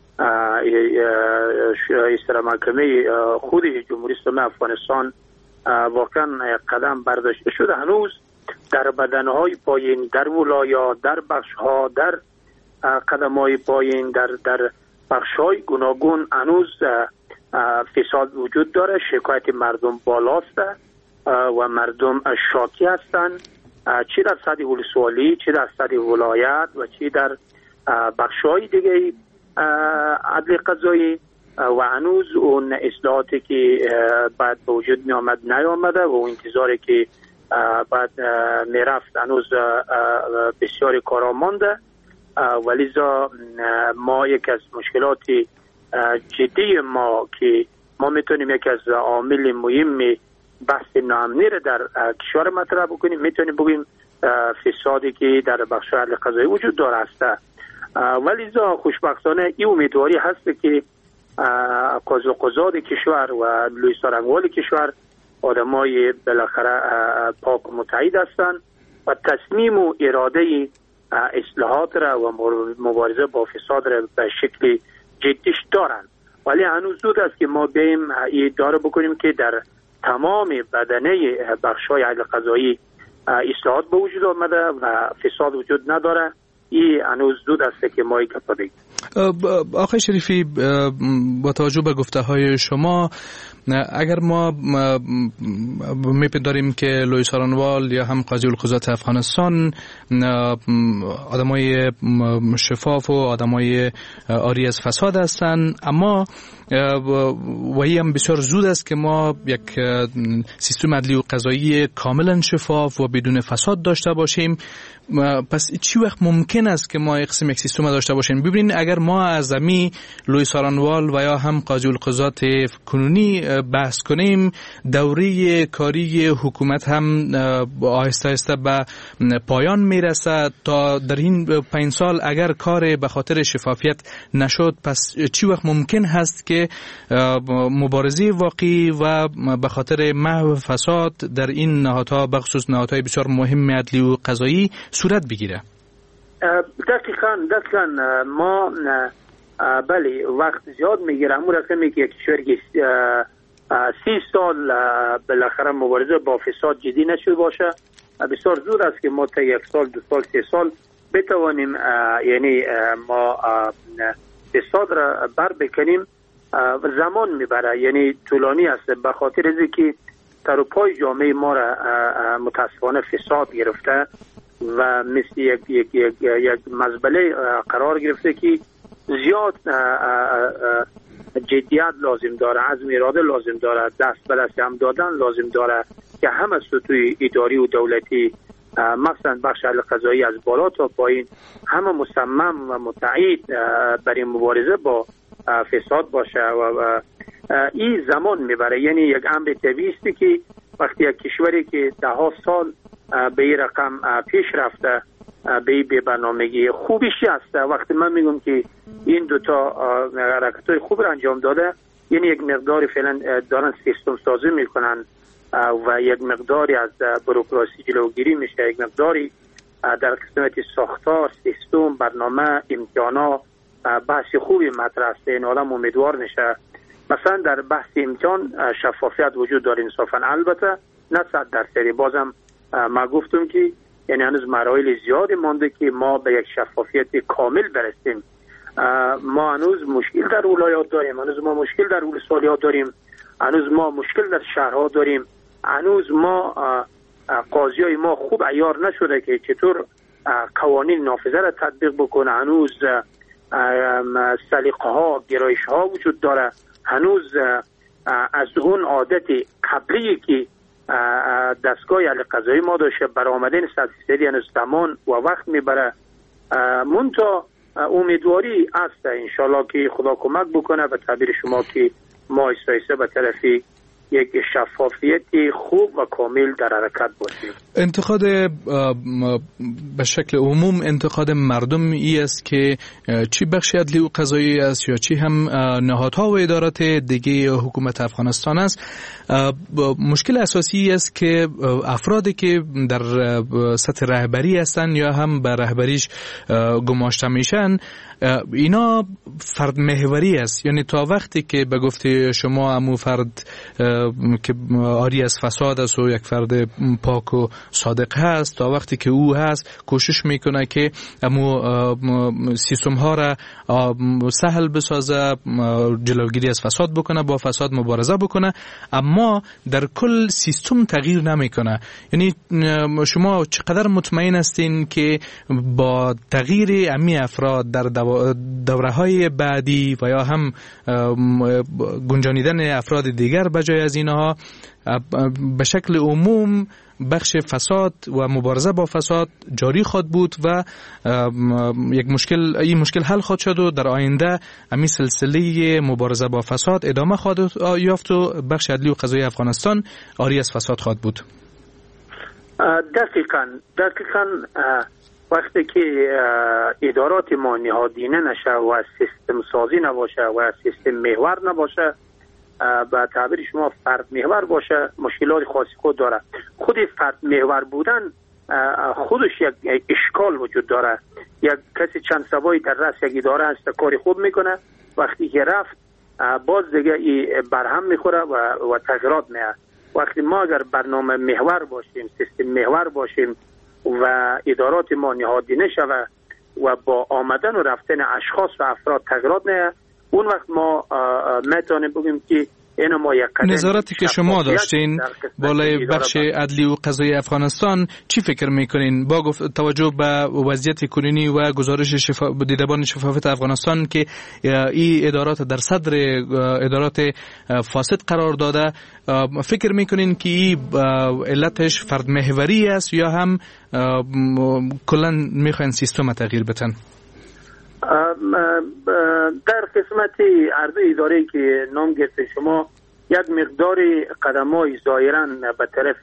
سر محکمه خود جمهوری اسلامی افغانستان واقعا قدم برداشته شده. هنوز در بدنهای پایین، در ولایات، در بخشها، در قدمهای پایین، در در بخشهای گوناگون هنوز فساد وجود داره. شکایت مردم بالاست و مردم شاکی هستند، چه در سطح ولسوالی، چه در سطح ولایت و چه در بخشهای دیگه عدل قضایی و هنوز اون اصلاحاتی که بعد به وجود می آمد نیامده و انتظاری که بعد میرفت. هنوز بسیاری کارا مانده، ولیزا ما یک از مشکلات جدی ما که ما میتونیم یک از عامل مهم بحث ناامنی را در کشور مطرح بکنیم، میتونیم بگیم فسادی که در بخش عدل قضایی وجود داره است. ولیزا خوشبختانه این امیدواری هست که قاضی قضات کشور و لوی سارنگوال کشور آدمای بالاخره پاک و متحد هستند و تصمیم و اراده اصلاحات را و مبارزه با فساد را به شکل جدیش دارند. ولی هنوز زود است که ما بیم ادعا بکنیم که در تمام بدنه بخش‌های عدل قضایی اصلاحات به وجود آمده و فساد وجود نداره. این هنوز زود است که ما این گپ بگیم. آقای شریفی، با توجه به گفته های شما، اگر ما میپنداریم که لوی سارنوال یا هم قاضی القضات افغانستان آدمای شفاف و آدمای آری از فساد هستند، اما و این هم بسیار زود است که ما یک سیستم عدلی و قضایی کاملا شفاف و بدون فساد داشته باشیم، پس چی وقت ممکن است که ما یک قسم یک سیستم داشته باشیم؟ ببینید اگر ما از امی لوی سارنوال و یا هم قاضی القضات کنونی بحث کنیم، دوره کاری حکومت هم آهسته آهسته به پایان میرسه. تا در این پنج سال اگر کار به خاطر شفافیت نشد، پس چی وقت ممکن هست که مبارزه واقعی و به خاطر محو فساد در این نهادها، بخصوص نهادهای بسیار مهم عدلی و قضایی، صورت بگیره؟ دقیقاً دقیقاً ما بله وقت زیاد میگیره. همون رقمی که یک کشور سی سال بالاخره مبارزه با فساد جدی نشده باشه، بسیار زود است که ما تا یک سال دو سال سه سال بتوانیم یعنی ما فساد را بر بکنیم. زمان میبره، یعنی طولانی است، به خاطر از اینکه سر پای جامعه ما را متاسفانه فساد گرفته و مثل یک یک یک یک مزبله قرار گرفته که زیاد جدیت لازم داره، عزم اراده لازم داره، دست به دست هم دادن لازم داره که همه سطوح اداری و دولتی، مثلا بخش عدل قضایی از بالا تا پایین، همه مصمم و متعهد برای مبارزه با فساد باشه و این زمان میبره. یعنی یک امر طبیعی است که وقتی یک کشوری که ده ها سال به این رقم پیش رفته، به این برنامگی خوبیش است، وقتی من میگم که این دوتا حرکت‌های خوب را انجام داده، یعنی یک مقداری فعلا دارن سیستم سازی میکنن و یک مقداری از بروکراسی جلوگیری میشه، یک مقداری در قسمت ساختار، سیستم، برنامه، امتحانا بحث خوبی مطرح است. این عالم امیدوار میشه مثلا در بحث امتحان شفافیت وجود داره انصافا، البته نه صد درصدی. بازم ما گفتم که یعنی هنوز مراحل زیادی مانده که ما به یک شفافیت کامل برسیم. ما هنوز مشکل در ولایات داریم، هنوز ما مشکل در ولسوالیات داریم، هنوز ما مشکل در شهرها داریم، هنوز ما قاضیای ما خوب عیار نشده که چطور قوانین نافذه را تطبیق بکنه، هنوز سلیقه ها، گرایش ها وجود داره، هنوز از اون عادت قبلی که دستگاه عدل قضایی ما داشته برآمدن صد فیصدی هنوز زمان و وقت میبره. منتها امیدواری است انشالله که خدا کمک بکنه به تعبیر شما که ما ایسته به طرفی یک شفافیت خوب و کامل در حرکت باشیم. انتقاد به شکل عموم انتقاد مردم ای است که چی بخش عدلی و قضایی است یا چی هم نهادها و ادارات دیگه حکومت افغانستان است. مشکل اساسی است که افرادی که در سطح رهبری هستند یا هم به رهبریش گماشته میشن، اینا فرد محوری است. یعنی تا وقتی که به گفته شما امو فرد که آری از فساد است و یک فرد پاک و صادق هست، تا وقتی که او هست کوشش میکنه که امو سیستم ها را سهل بسازه، جلوگیری از فساد بکنه، با فساد مبارزه بکنه، اما در کل سیستم تغییر نمیکنه. یعنی شما چقدر مطمئن هستین که با تغییر امی افراد در دوره های بعدی و یا هم گنجانیدن افراد دیگر بجای از اینها، به شکل عموم بخش فساد و مبارزه با فساد جاری خواهد بود و یک مشکل این مشکل حل خواهد شد و در آینده همین سلسله مبارزه با فساد ادامه خواهد یافت و بخش عدلی و قضایی افغانستان آری از فساد خواهد بود. دقیقاً دقیقاً وقتی که ادارات ما نهادینه نشه و سیستم سازی نباشه و سیستم محور نباشه، به تعبیر شما فرد محور باشه، مشکلات خاصی خود داره. خود فرد محور بودن خودش یک اشکال وجود داره. یک کسی چند سبایی در رأس یک اداره هست، کاری خوب میکنه، وقتی که رفت باز دیگه ای برهم میخوره و, و تغییرات میاد. وقتی ما اگر برنامه محور باشیم، سیستم محور باشیم و ادارات ما نهادینه شود و با آمدن و رفتن اشخاص و افراد تغییرات میاد، اون وقت ما میتونیم بگیم که اینو ما یک نظارتی که شما داشتین بالای بخش عدلی و قضایی افغانستان چی فکر میکنین با توجه به وضعیت کنونی و گزارش شفا... دیدبان شفافیت افغانستان که این ادارات در صدر ادارات فاسد قرار داده، فکر میکنین که این علتش فرد محوری است یا هم کلا میخواین سیستم تغییر بدن؟ در قسمت عرض اداره که نام گرفته شما، یک مقدار قدم‌های ظاهراً به طرف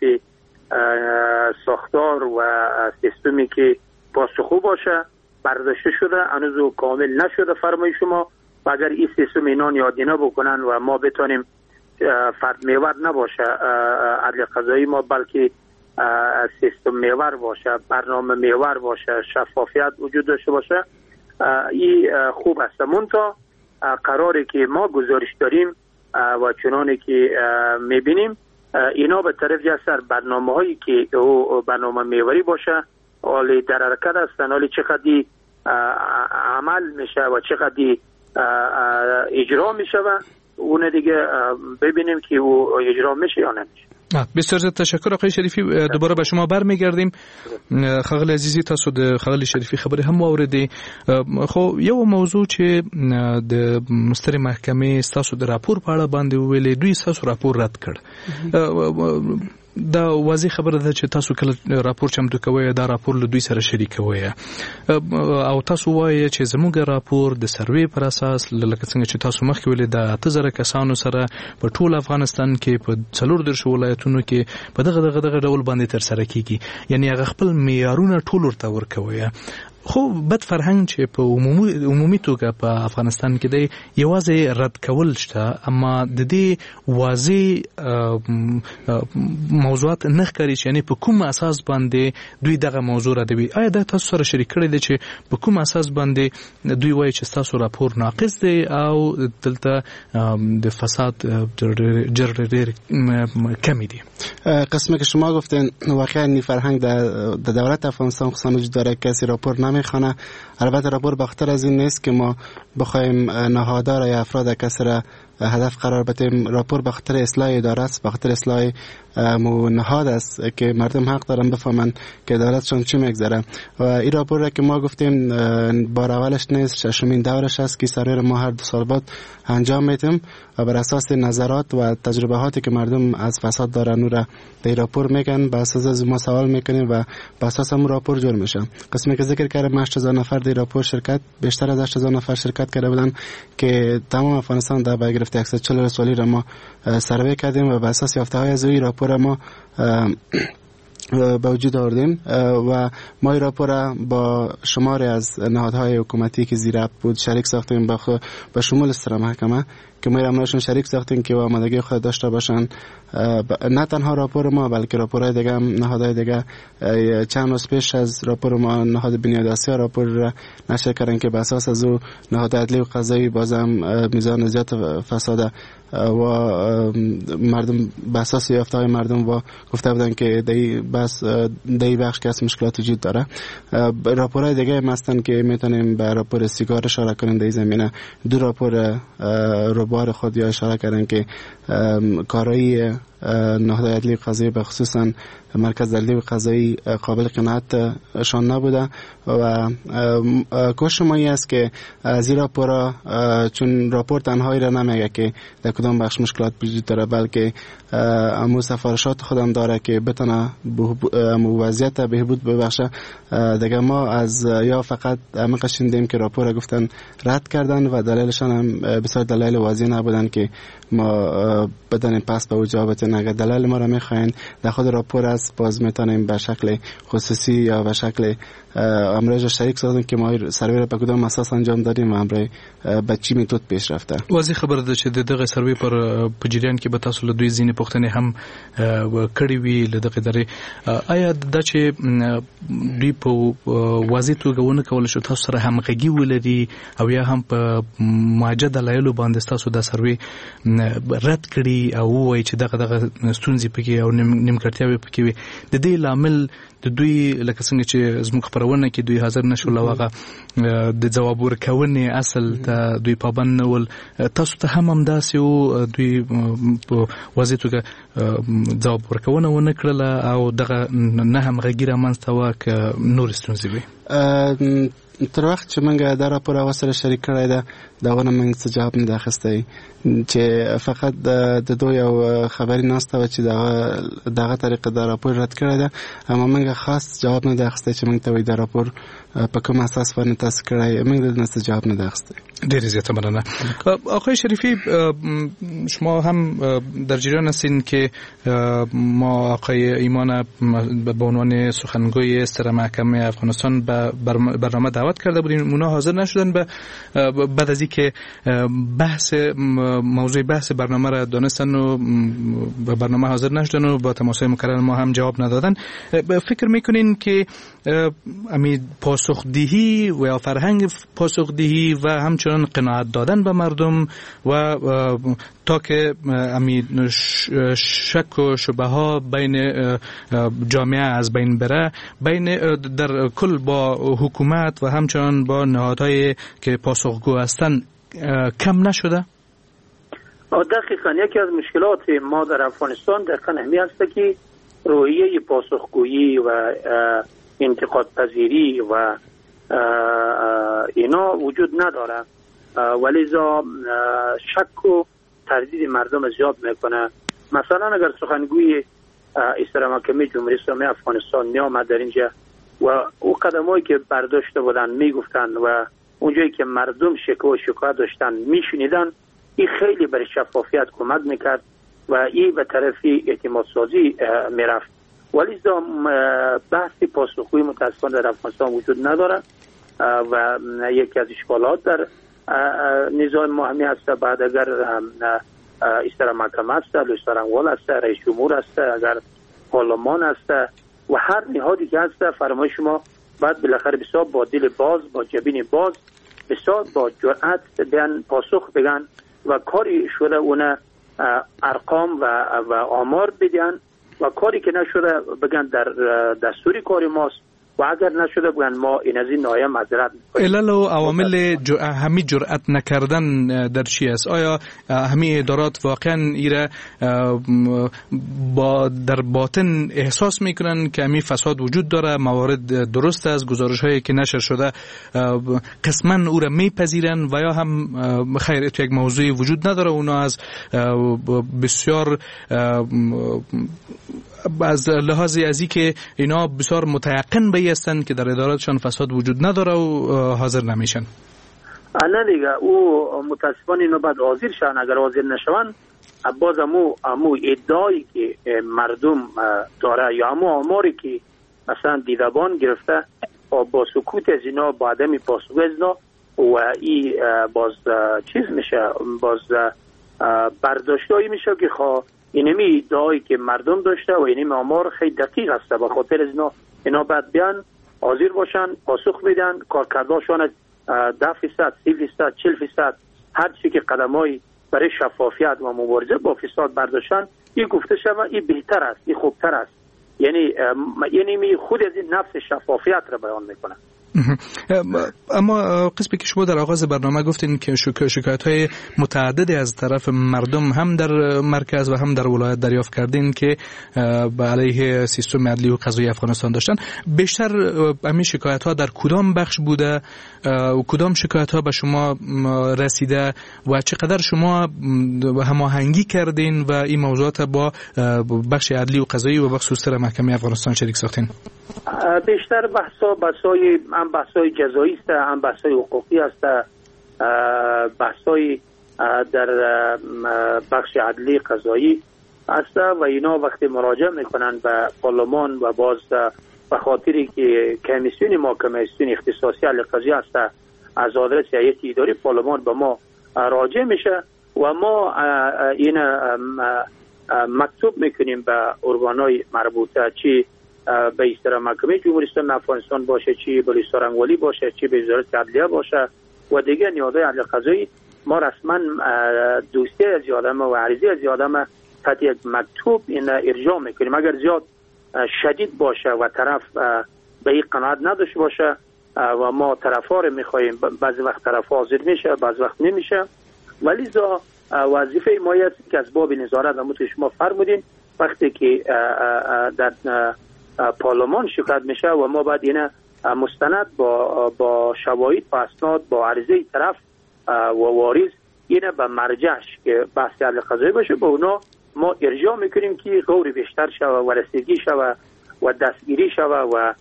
ساختار و سیستمی که پاسخگو باشه برداشته شده، هنوز کامل نشده فرمای شما. و اگر این سیستم اینا نهادینه بکنن و ما بتونیم فرد محور نباشه عدل قضایی ما، بلکه سیستم محور باشه، برنامه محور باشه، شفافیت وجود داشته باشه، این خوب است. منتها قراری که ما گزارش داریم و چنانه که میبینیم اینا به طرف جسر برنامه هایی که او برنامه محوری باشه، حالی در حرکت هستن، حالی چقدر عمل میشه و چقدر اجرا میشه و اون دیگه ببینیم که او اجرا میشه یا نمیشه. بسیار زیاد تشکر آقای شریفی. دوباره به شما برمیگردیم. خغل عزیزی تاسو د خغل شریفی خبره هم اوریدي. خو یو موضوع چې د مستری محکمې تاسو د راپور په اړه باندې ویلې، دوی تاسو راپور رد کړ. دا واضح خبره ده چې تاسو کله راپور چمتو کوئ دا راپور له دوی سره شریکوي او تاسو وایي چې زموږ راپور د سروې پر اساس لکه څنګه چې تاسو مخکې ویلي د اته زره کسانو سره په ټول افغانستان کې په څلور درش ولایتونو کې په دغه دغه دغه ډول باندې تر سره کیږي، یعنی هغه خپل معیارونه ټول ورته ورکوي. خو بد فرهنګ چې په عمومي عمومي توګه په افغانستان کې دی یوازې رد کول شته، اما د دې واضح موضوعات نه ښکاري چې یعنی په کوم اساس باندې دوی دغه موضوع ردوي. آیا دا تاسو سره شریک کړی دی چې په کوم اساس باندې دوی وایي چې تاسو راپور ناقص دی او دلته د فساد جر ډېر کمی دی؟ قسمی که شما گفتین واقعا این فرهنگ در دولت افغانستان خصوصا وجود داره، کسی راپور نمیخونه. البته راپور بخاطر از این نیست که ما بخوایم نهادار یا افراد کسی را هدف قرار بدیم. راپور بخاطر اصلاح اداره است، بخاطر اصلاح نهاد است که مردم حق دارن بفهمن که ادارتشون چی میگذره. و این راپور را که ما گفتیم بار اولش نیست، ششمین دورش است که سرویر ما هر دو سال بعد انجام میدیم و بر اساس نظرات و تجربهاتی که مردم از فساد دارن را در راپور میگن، بر اساس از ما سوال میکنیم و بر اساس هم راپور جور میشه. قسمی که ذکر کردم هشت هزار نفر در راپور شرکت، بیشتر از هشت هزار نفر شرکت کرده بودن که تمام افغانستان در با گرفته صد و چهل رسولی را ما سروی کردیم و بر اساس یافته های از این راپور ما به وجود آوردیم و ما این راپور با شماری از نهادهای حکومتی که زیر اپ بود شریک ساختیم، با با شمول استرا محکمه که ما رامنشون شریک ساختیم که آمادگی خود داشته باشن. نه تنها راپور ما بلکه راپورهای دیگه هم نهادهای دیگه چند روز پیش از راپور ما نهاد بنیاد آسیا راپور را نشر کردن که به اساس از او نهاد عدلی و قضایی بازم میزان زیاد فساد و مردم به اساس یافته‌های مردم و گفته بودن که دی بس دی بخش کس مشکلات وجود داره. راپورهای دیگه هم هستن که میتونیم به راپور سیگار اشاره کنیم. در زمینه دو راپور رو بار خود یا اشاره کردن که کارایی نهاد عدلی قضایی به خصوصا مرکز عدلی قضایی قابل قناعت شان نبوده و کوشش ما است که از این راپور، چون راپور تنهایی را نمیگه که در کدام بخش مشکلات وجود داره، بلکه امو سفارشات خودم داره که بتونه وضعیت بهبود ببخشه. دیگه ما از یا فقط عمیق شنیدیم که راپور گفتن رد کردن و دلیلشان هم بسیار دلیل واضح نبودن که ما بدن پس به وجابت. اگر دلیل ما را میخواین در خود راپور است، باز میتونیم به شکل خصوصی یا به شکل امروز شریک سازیم که ما سروی را به کدام اساس انجام دادیم و امروز به چی میتود پیش رفته. واضح خبر ده چې دغه سروی پر پجریان کې به تاسو له دوی ځینې پوښتنې هم کړې وي له دغه درې. آیا دا چې دوی په واضح توګه ونه کول شو تاسو سره همغږي ولري او یا هم په معجزه دلایلو باندې تاسو د سروی رد کړي او وایي چې دغه دغه ستونزې پکې او نیمګړتیاوې پکې وي، د دې لامل د دوی لکه څنګه چې زموږ خبرونه کې دوی حاضر نشول هغه د ځواب ورکونې اصل ته دوی پابند نه ول، تاسو ته هم همداسې و دوی په واضح توګه ځواب ورکونه ونه کړله او دغه نه همغږي رامنځته وه که نورې ستونزې وي؟ تر وخت چې موږ دا راپور هغه سره شریک کړی ده د هغه نه موږ څه جواب نه دی اخیستی، چې فقط د دوی یو خبري ناسته وه چې دغه طریقه دا راپور رد کړی ده، اما موږ خاص جواب نه دی اخیستی چې موږ ته وایي دا راپور په کوم اساس باندې تاسو کړی، موږ د څه جواب نه دی اخیستی. ډېرې زیاته مننه. آقای شریفی، شما هم در جریان هستین که ما آقای ایمان به عنوان سخنگوی ستر محکمه افغانستان به برنامه دعوت کرده بودیم، اونا حاضر نشدن. به بعد از اینکه بحث موضوع بحث برنامه را دانستن و به برنامه حاضر نشدن و با تماسهای مکرر ما هم جواب ندادن، فکر میکنین که امید پاسخدهی و یا فرهنگ پاسخدهی و همچنان قناعت دادن به مردم و تا که امید شک و شبه ها بین جامعه از بین بره، بین در کل با حکومت و همچنان با نهادهای که پاسخگو هستند کم نشده؟ دقیقاً یکی از مشکلات ما در افغانستان دقیقاً همین است که روحیه پاسخگویی و انتقاد پذیری و اینا وجود نداره، ولذا شک و تردید مردم زیاد میکنه. مثلا اگر سخنگوی ستر محکمه جمهوری اسلامی افغانستان میامد در اینجا و او قدمایی که برداشته بودن میگفتن و اونجایی که مردم شکوه و شکایت داشتن میشنیدن، این خیلی برای شفافیت کمک میکرد و این به طرف اعتماد سازی میرفت. ولذا بحثی پاسخگویی متاسفانه در افغانستان وجود نداره و یکی از اشکالات در نظام ما همین هست. بعد اگر ستر محکمه هست، لوسترانوال هست، رئیس جمهور هست، اگر پارلمان هست و هر نهادی که هست، فرمایش ما بعد بالاخره بسیار با دل باز، با جبین باز، بسیار با جرأت بیان پاسخ بگن و کاری شده اونه ارقام و, و آمار بدن و کاری که نشده بگن در دستوری کاری ماست و اگر نشده بگن ما این از این نایه معذرت می‌کنیم. علل و عوامل همی جرأت نکردن در چی است؟ آیا همی ادارات واقعا ایره با در باطن احساس میکنن که همی فساد وجود داره، موارد درست است، گزارش هایی که نشر شده قسماً او را میپذیرن و یا هم خیر تو یک موضوعی وجود نداره، اونا از بسیار از لحاظ ازی که اینا بسیار متیقن به هستند که در اداراتشان فساد وجود نداره و حاضر نمیشن؟ نه دیگه، او متاسفانه اینو بعد حاضر شن. اگر حاضر نشون باز امو امو ادعایی که مردم داره یا امو آماری که مثلا دیدبان گرفته با سکوت از اینا، با عدم پاسخگویی از اینا و ای باز چیز میشه، باز برداشتایی میشه که خواه اینمی ادعایی که مردم داشته و اینمی آمار خیلی دقیق هسته. به خاطر از اینا اینا بعد بیان حاضر باشن، پاسخ بدن، کارکرداشان ده فیصد، سی فیصد، چل فیصد، هر چی که قدمای برای شفافیت و مبارزه با فساد برداشتن، این گفته شما این بهتر است، این خوبتر است. یعنی یعنی می خود از این نفس شفافیت را بیان میکنه. اما قسمی که شما در آغاز برنامه گفتین که شکایت های متعددی از طرف مردم هم در مرکز و هم در ولایت دریافت کردین که به علیه سیستم عدلی و قضایی افغانستان داشتن. بیشتر همین شکایت ها در کدام بخش بوده و کدام شکایت ها به شما رسیده و چقدر شما هماهنگی کردین و این موضوعات با بخش عدلی و قضایی و بخش سوستر محکمه افغانستان شریک ساختین؟ بیشتر بحثا بحثای هم بحثای جزایی است، هم بحثای حقوقی است، بحثای در بخش عدلی قضایی است و اینا وقتی مراجعه میکنن به پارلمان و باز به خاطری که کمیسیون ما کمیسیون اختصاصی عدلی قضایی است از آدرس هیئت اداری پارلمان به ما راجع میشه و ما این مکتوب میکنیم به ارگانهای مربوطه، چی به اصطلاح محکمه جمهوری اسلامی افغانستان باشه، چی به سارنگوالی باشه، چی به وزارت عدلیه باشه و دیگه نیازهای عدل قضایی، ما رسما دوستی از یادم و عریضی از یادم تحت یک مکتوب این ارجاع میکنیم. اگر زیاد شدید باشه و طرف به این قناعت نداشته باشه و ما طرفا رو میخوایم، بعضی وقت طرف حاضر میشه بعضی وقت نمیشه، ولی زا وظیفه ما است که از باب نظارت همونطور شما فرمودین وقتی که در پارلمان شکایت میشه و ما بعد اینا مستند با با شواهد با اسناد با عریضه طرف و واریز اینا به مرجعش که بحث عدل قضایی باشه به اونا ما ارجاع میکنیم که غور بیشتر شوه و رسیدگی شوه و دستگیری شوه و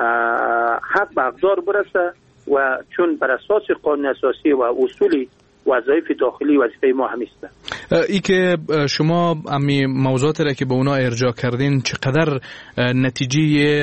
حق به اقدار برسه و چون بر اساس قانون اساسی و اصولی وظایف داخلی وظیفه ما هم است. ای که شما امی موضوعات را که به اونا ارجاع کردین چقدر نتیجه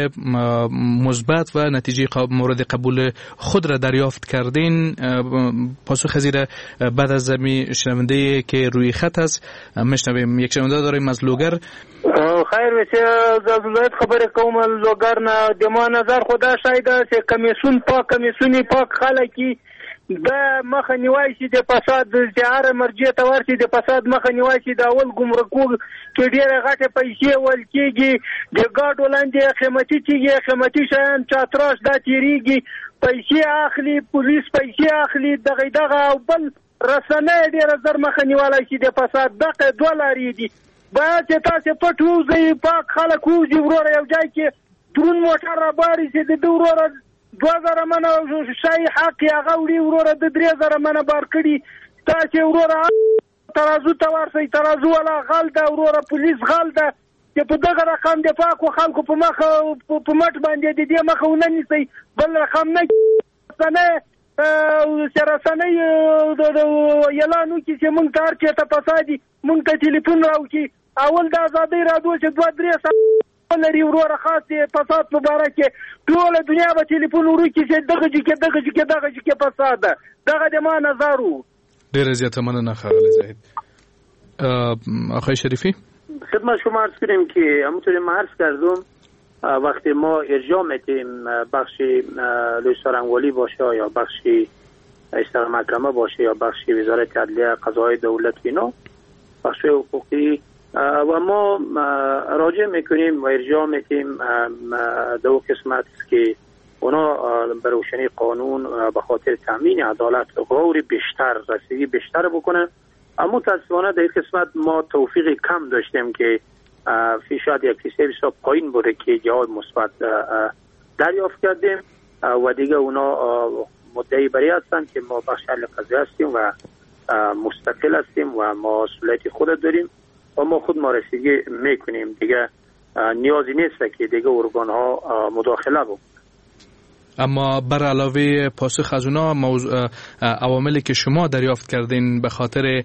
مثبت و نتیجه مورد قبول خود را دریافت کردین؟ پاسخ زیر بعد از می شنونده که روی خط است میشنویم. یک شنونده داریم از لوگر. خیر وسی از ولایت خبر کوم لوگر نه دما نظر خدا شاید چې کمیسیون پاک کمیسیونی پاک خلکی دا مخه نیوای شي د فساد زیاره مرجع ته ورشي د فساد مخه نیوای شي د اول ګمرکو کې ډیره غټه پیسې ول کېږي د ګاډ ولاندې قیمتي چیږي قیمتي شیان چاتراش دا تیریږي پیسې اخلي پولیس پیسې اخلي دغه دغه او بل رسنۍ ډیره زر مخه نیولای شي د فساد دغه دوه لارې دي باید چې تاسو پټ وځئ پاک خلک وځي وروره یو ځای کې درون موټر راباري چې د وروره دو زره منه شای حق هغه وړي وروره د درې زره منه بار کړي تاسو وروره ترازو ته ورسئ ترازو ولا غل ده وروره پولیس غل ده چې په دغه رقم د پاکو خلکو په مخه په مټ باندې د دې مخه ونه نیسئ بل رقم نه سنه سره سنه اعلان وکړي چې مونږ ته هر چېرته فسادي مونږ ته ټلیفون راوکړي اول د ازادۍ راډیو چې دوه درې لري وروره خاص فساد په باره کې ټول دنیا به ټلیفون وروکړي چې دغه چې دغه چې دغه چې فساد ده دغه د ما نظر وو. ډېره زیاته مننه ښاغلی زاهد. آقای شریفی خدمت شما عرض کنیم که همونطور ما عرض کردم وقتی ما ارجاع میدیم بخش لوی سارنگوالی باشه یا بخش اصلاح محکمه باشه یا بخش وزارت عدلیه قضای دولت اینا بخش حقوقی و ما راجع میکنیم و ارجاع میدیم دو قسمت که اونا به روشنی قانون به خاطر تامین عدالت غور بیشتر رسیدگی بیشتر بکنه. اما متاسفانه در این قسمت ما توفیق کم داشتیم که فی شاید یک کیسه بسیار پایین بوده که جواب مثبت دریافت کردیم و دیگه اونا مدعی بری هستن که ما بخش عدل قضایی هستیم و مستقل هستیم و ما مسئولیت خود داریم و ما خود ما رسیدگی میکنیم. دیگه نیازی نیست که دیگه ارگان ها مداخله بکنن. اما بر علاوه پاسخ از اونا موضوع عواملی که شما دریافت کردین به خاطر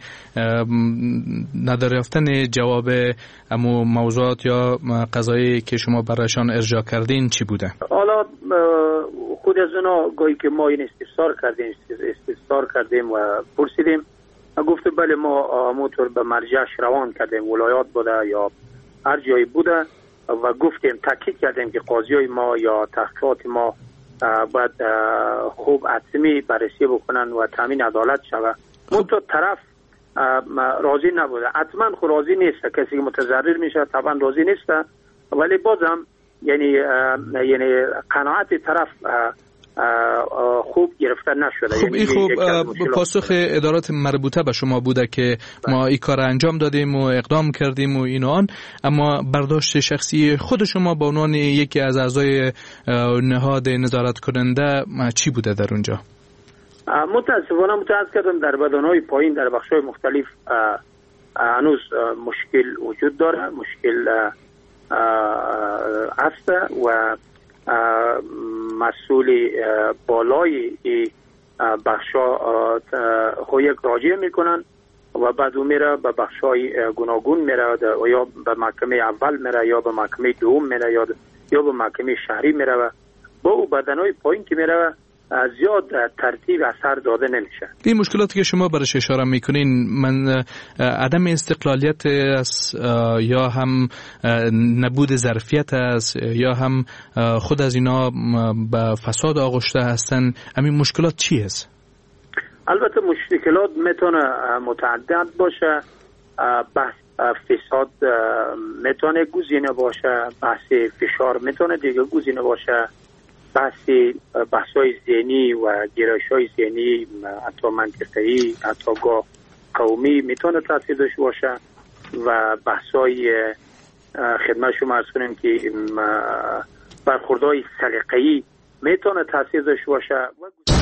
ندریافتن جواب امو موضوعات یا قضایی که شما برایشان ارجاع کردین چی بوده؟ حالا خود از اونا گویی که ما این استفسار کردیم استفسار کردیم و پرسیدیم گفته بله ما همونطور به مرجعش روان کردیم ولایات بوده یا هر جایی بوده و گفتیم تاکید کردیم که قاضیای ما یا تحقیقات ما باید خوب حتمی بررسی بکنن و تامین عدالت شود. منتها طرف راضی نبوده. حتما خود راضی نیست، کسی که متضرر میشه طبعا راضی نیست، ولی بازم یعنی یعنی قناعت طرف خوب گرفته نشده. خب این خوب پاسخ ادارات مربوطه به شما بوده که ما این کار انجام دادیم و اقدام کردیم و این آن، اما برداشت شخصی خود شما به عنوان یکی از اعضای نهاد نظارت کننده چی بوده در اونجا؟ متاسفانه متاسف کردم در بدنهای پایین در بخش‌های مختلف هنوز مشکل وجود داره، مشکل است و مسئول بالای بخشا خو یک راجع میکنن و بعد او میره به بخشای گوناگون میره و یا به محکمه اول میره یا به محکمه دوم میره یا یا به محکمه شهری میره و با او بدنهای پایین که میره زیاد ترتیب اثر داده نمیشه. این مشکلاتی که شما برش اشاره میکنین، من عدم استقلالیت است یا هم نبود ظرفیت است یا هم خود از اینا به فساد آغشته هستن، همین مشکلات چی است؟ البته مشکلات میتونه متعدد باشه، بحث فساد میتونه گزینه باشه، بحث فشار میتونه دیگه گزینه باشه، بحث بحث‌های ذهنی و گرایش‌های ذهنی حتی منطقی حتی گاه قومی میتونه تاثیر داشته باشه و بحث‌های خدمت شما عرض کنیم که برخوردهای سلیقه‌ای میتونه تاثیر داشته باشه.